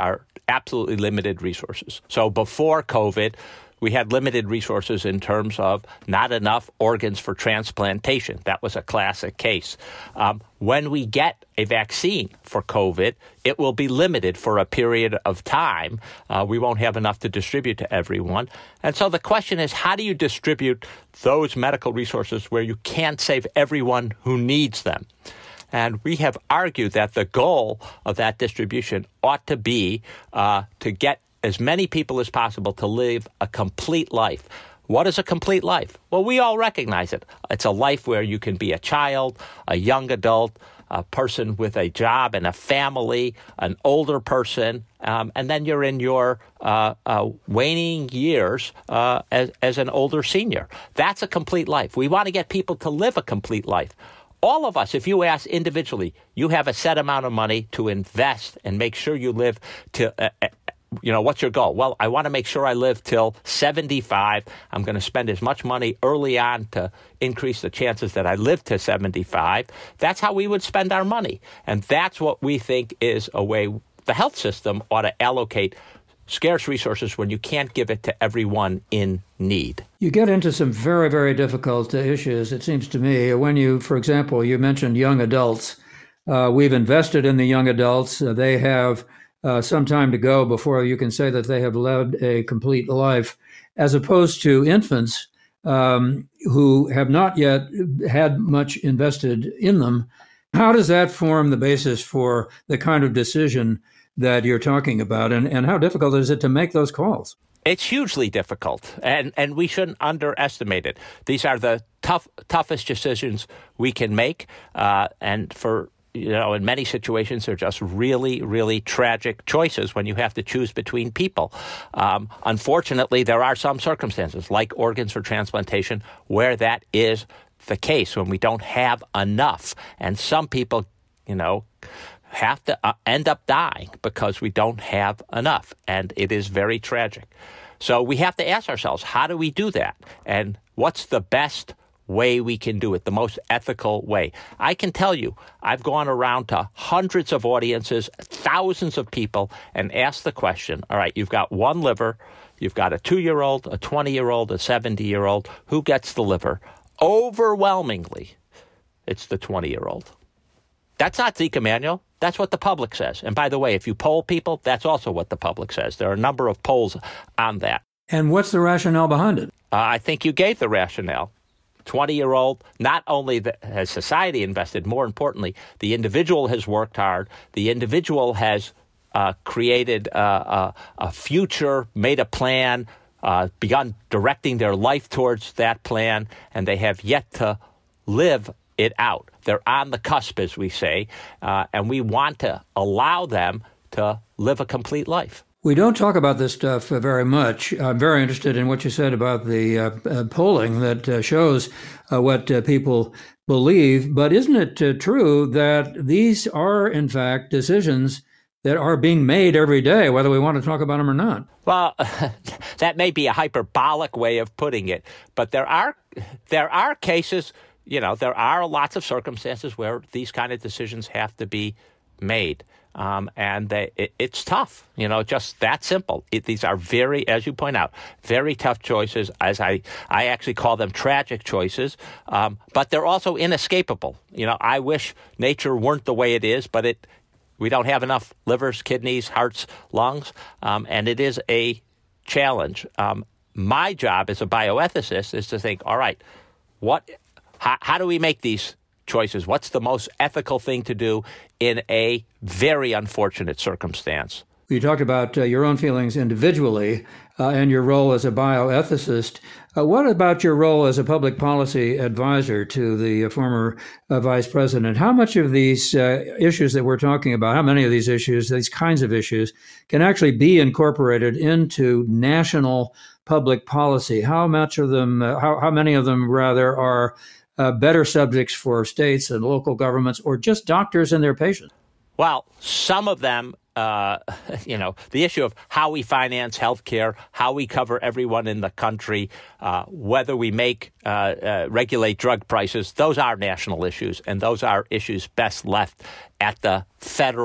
absolutely limited resources. So before COVID, we had limited resources in terms of not enough organs for transplantation. That was a classic case. Um, when we get a vaccine for COVID, it will be limited for a period of time. Uh, we won't have enough to distribute to everyone. And so the question is, how do you distribute those medical resources where you can't save everyone who needs them? And we have argued that the goal of that distribution ought to be uh, to get as many people as possible to live a complete life. What is a complete life? Well, we all recognize it. It's a life where you can be a child, a young adult, a person with a job and a family, an older person, um, and then you're in your uh, uh, waning years uh, as, as an older senior. That's a complete life. We want to get people to live a complete life. All of us, if you ask individually, you have a set amount of money to invest and make sure you live to uh, you know, what's your goal? Well, I want to make sure I live till seventy-five. I'm going to spend as much money early on to increase the chances that I live to seventy-five. That's how we would spend our money. And that's what we think is a way the health system ought to allocate scarce resources when you can't give it to everyone in need. You get into some very, very difficult uh, issues, it seems to me. When you, for example, you mentioned young adults. Uh, we've invested in the young adults. Uh, they have Uh, some time to go before you can say that they have led a complete life, as opposed to infants um, who have not yet had much invested in them. How does that form the basis for the kind of decision that you're talking about, and, and how difficult is it to make those calls? It's hugely difficult, and, and we shouldn't underestimate it. These are the tough, toughest decisions we can make, uh, and for You know, in many situations, they're just really, really tragic choices when you have to choose between people. Um, unfortunately, there are some circumstances, like organs for transplantation, where that is the case, when we don't have enough. And some people, you know, have to uh, end up dying because we don't have enough. And it is very tragic. So we have to ask ourselves, how do we do that? And what's the best way we can do it, the most ethical way? I can tell you, I've gone around to hundreds of audiences, thousands of people, and asked the question, all right, you've got one liver, you've got a two-year-old, a twenty-year-old, a seventy-year-old, who gets the liver? Overwhelmingly, it's the twenty-year-old. That's not Zeke Emanuel. That's what the public says. And by the way, if you poll people, that's also what the public says. There are a number of polls on that. And what's the rationale behind it? Uh, I think you gave the rationale. twenty-year-old, not only the, has society invested, more importantly, the individual has worked hard. The individual has uh, created uh, a, a future, made a plan, uh, begun directing their life towards that plan, and they have yet to live it out. They're on the cusp, as we say, uh, and we want to allow them to live a complete life. We don't talk about this stuff uh, very much. I'm very interested in what you said about the uh, uh, polling that uh, shows uh, what uh, people believe. But isn't it uh, true that these are, in fact, decisions that are being made every day, whether we want to talk about them or not? Well, that may be a hyperbolic way of putting it, but there are there are cases, you know, there are lots of circumstances where these kind of decisions have to be made. Um, and they, it, it's tough, you know, just that simple. It, these are very, as you point out, very tough choices, as I, I actually call them tragic choices, um, but they're also inescapable. You know, I wish nature weren't the way it is, but it we don't have enough livers, kidneys, hearts, lungs, um, and it is a challenge. Um, my job as a bioethicist is to think, all right, what, how, how do we make these choices? What's the most ethical thing to do in a very unfortunate circumstance? You talked about uh, your own feelings individually uh, and your role as a bioethicist. Uh, what about your role as a public policy advisor to the uh, former uh, vice president? How much of these uh, issues that we're talking about, how many of these issues, these kinds of issues, can actually be incorporated into national public policy? How much of them, uh, how, how many of them, rather, are uh, better subjects for states and local governments or just doctors and their patients? Well, some of them, uh, you know, the issue of how we finance healthcare, how we cover everyone in the country, uh, whether we make uh, uh, regulate drug prices, those are national issues, and those are issues best left at the federal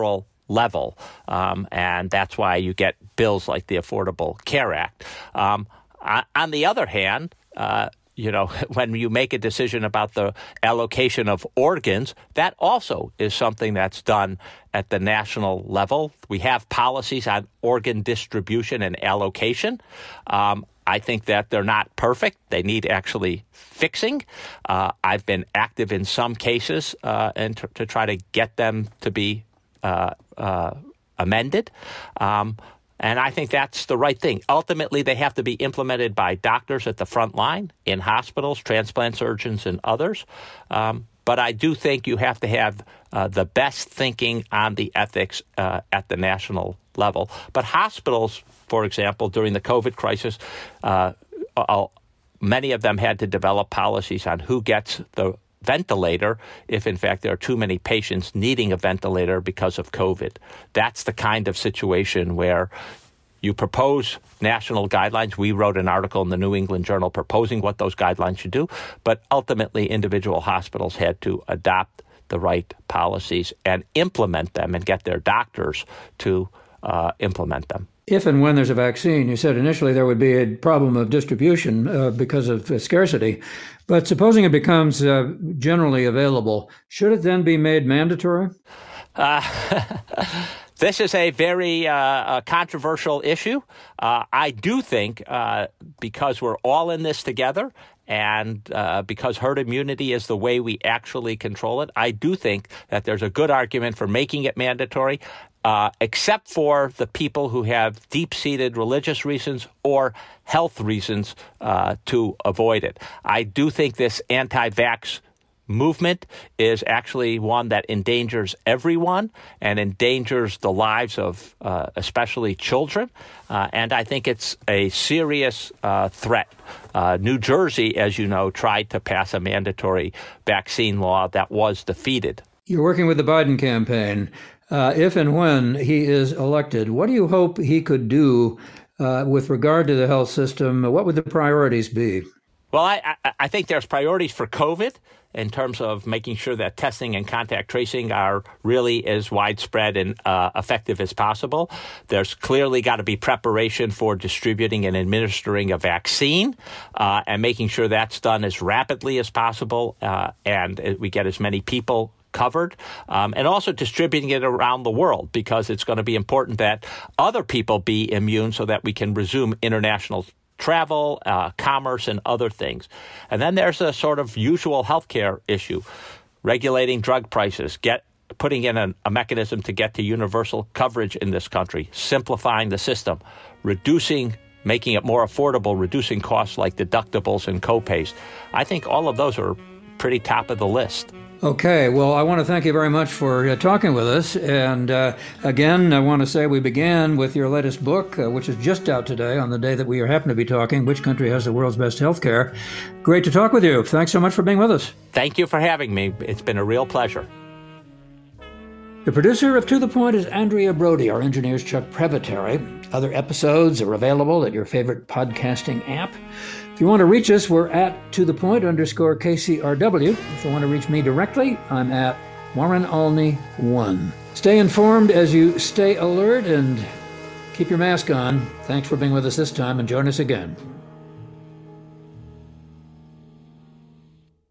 level. Um, and that's why you get bills like the Affordable Care Act. Um, on the other hand, uh, you know, when you make a decision about the allocation of organs, that also is something that's done at the national level. We have policies on organ distribution and allocation. Um, I think that they're not perfect. They need actually fixing. Uh, I've been active in some cases uh, and t- to try to get them to be uh, uh, amended. Um, and I think that's the right thing. Ultimately, they have to be implemented by doctors at the front line, in hospitals, transplant surgeons, and others. Um, but I do think you have to have uh, the best thinking on the ethics uh, at the national level. But hospitals, for example, during the COVID crisis, uh, uh, many of them had to develop policies on who gets the ventilator if, in fact, there are too many patients needing a ventilator because of COVID. That's the kind of situation where you propose national guidelines. We wrote an article in the New England Journal proposing what those guidelines should do, but ultimately individual hospitals had to adopt the right policies and implement them and get their doctors to uh, implement them. If and when there's a vaccine, you said initially there would be a problem of distribution uh, because of uh, scarcity. But supposing it becomes uh, generally available, should it then be made mandatory? Uh, this is a very uh, a controversial issue. Uh, I do think uh, because we're all in this together and uh, because herd immunity is the way we actually control it, I do think that there's a good argument for making it mandatory. Uh, except for the people who have deep-seated religious reasons or health reasons uh, to avoid it. I do think this anti-vax movement is actually one that endangers everyone and endangers the lives of uh, especially children. Uh, and I think it's a serious uh, threat. Uh, New Jersey, as you know, tried to pass a mandatory vaccine law that was defeated. You're working with the Biden campaign. Uh, if and when he is elected, what do you hope he could do uh, with regard to the health system? What would the priorities be? Well, I, I, I think there's priorities for COVID in terms of making sure that testing and contact tracing are really as widespread and uh, effective as possible. There's clearly got to be preparation for distributing and administering a vaccine uh, and making sure that's done as rapidly as possible uh, and we get as many people covered, um, and also distributing it around the world because it's going to be important that other people be immune so that we can resume international travel, uh, commerce, and other things. And then there's a sort of usual healthcare issue, regulating drug prices, get putting in a, a mechanism to get to universal coverage in this country, simplifying the system, reducing making it more affordable, reducing costs like deductibles and copays. I think all of those are pretty top of the list. Okay, well, I want to thank you very much for uh, talking with us. And uh, again, I want to say we began with your latest book, uh, which is just out today on the day that we are happen to be talking, Which Country Has the World's Best Healthcare? Great to talk with you. Thanks so much for being with us. Thank you for having me. It's been a real pleasure. The producer of To The Point is Andrea Brody. Our engineer is Chuck Previteri. Other episodes are available at your favorite podcasting app. If you want to reach us, we're at To The Point underscore K C R W. If you want to reach me directly, I'm at Warren Alney one. Stay informed as you stay alert and keep your mask on. Thanks for being with us this time and join us again.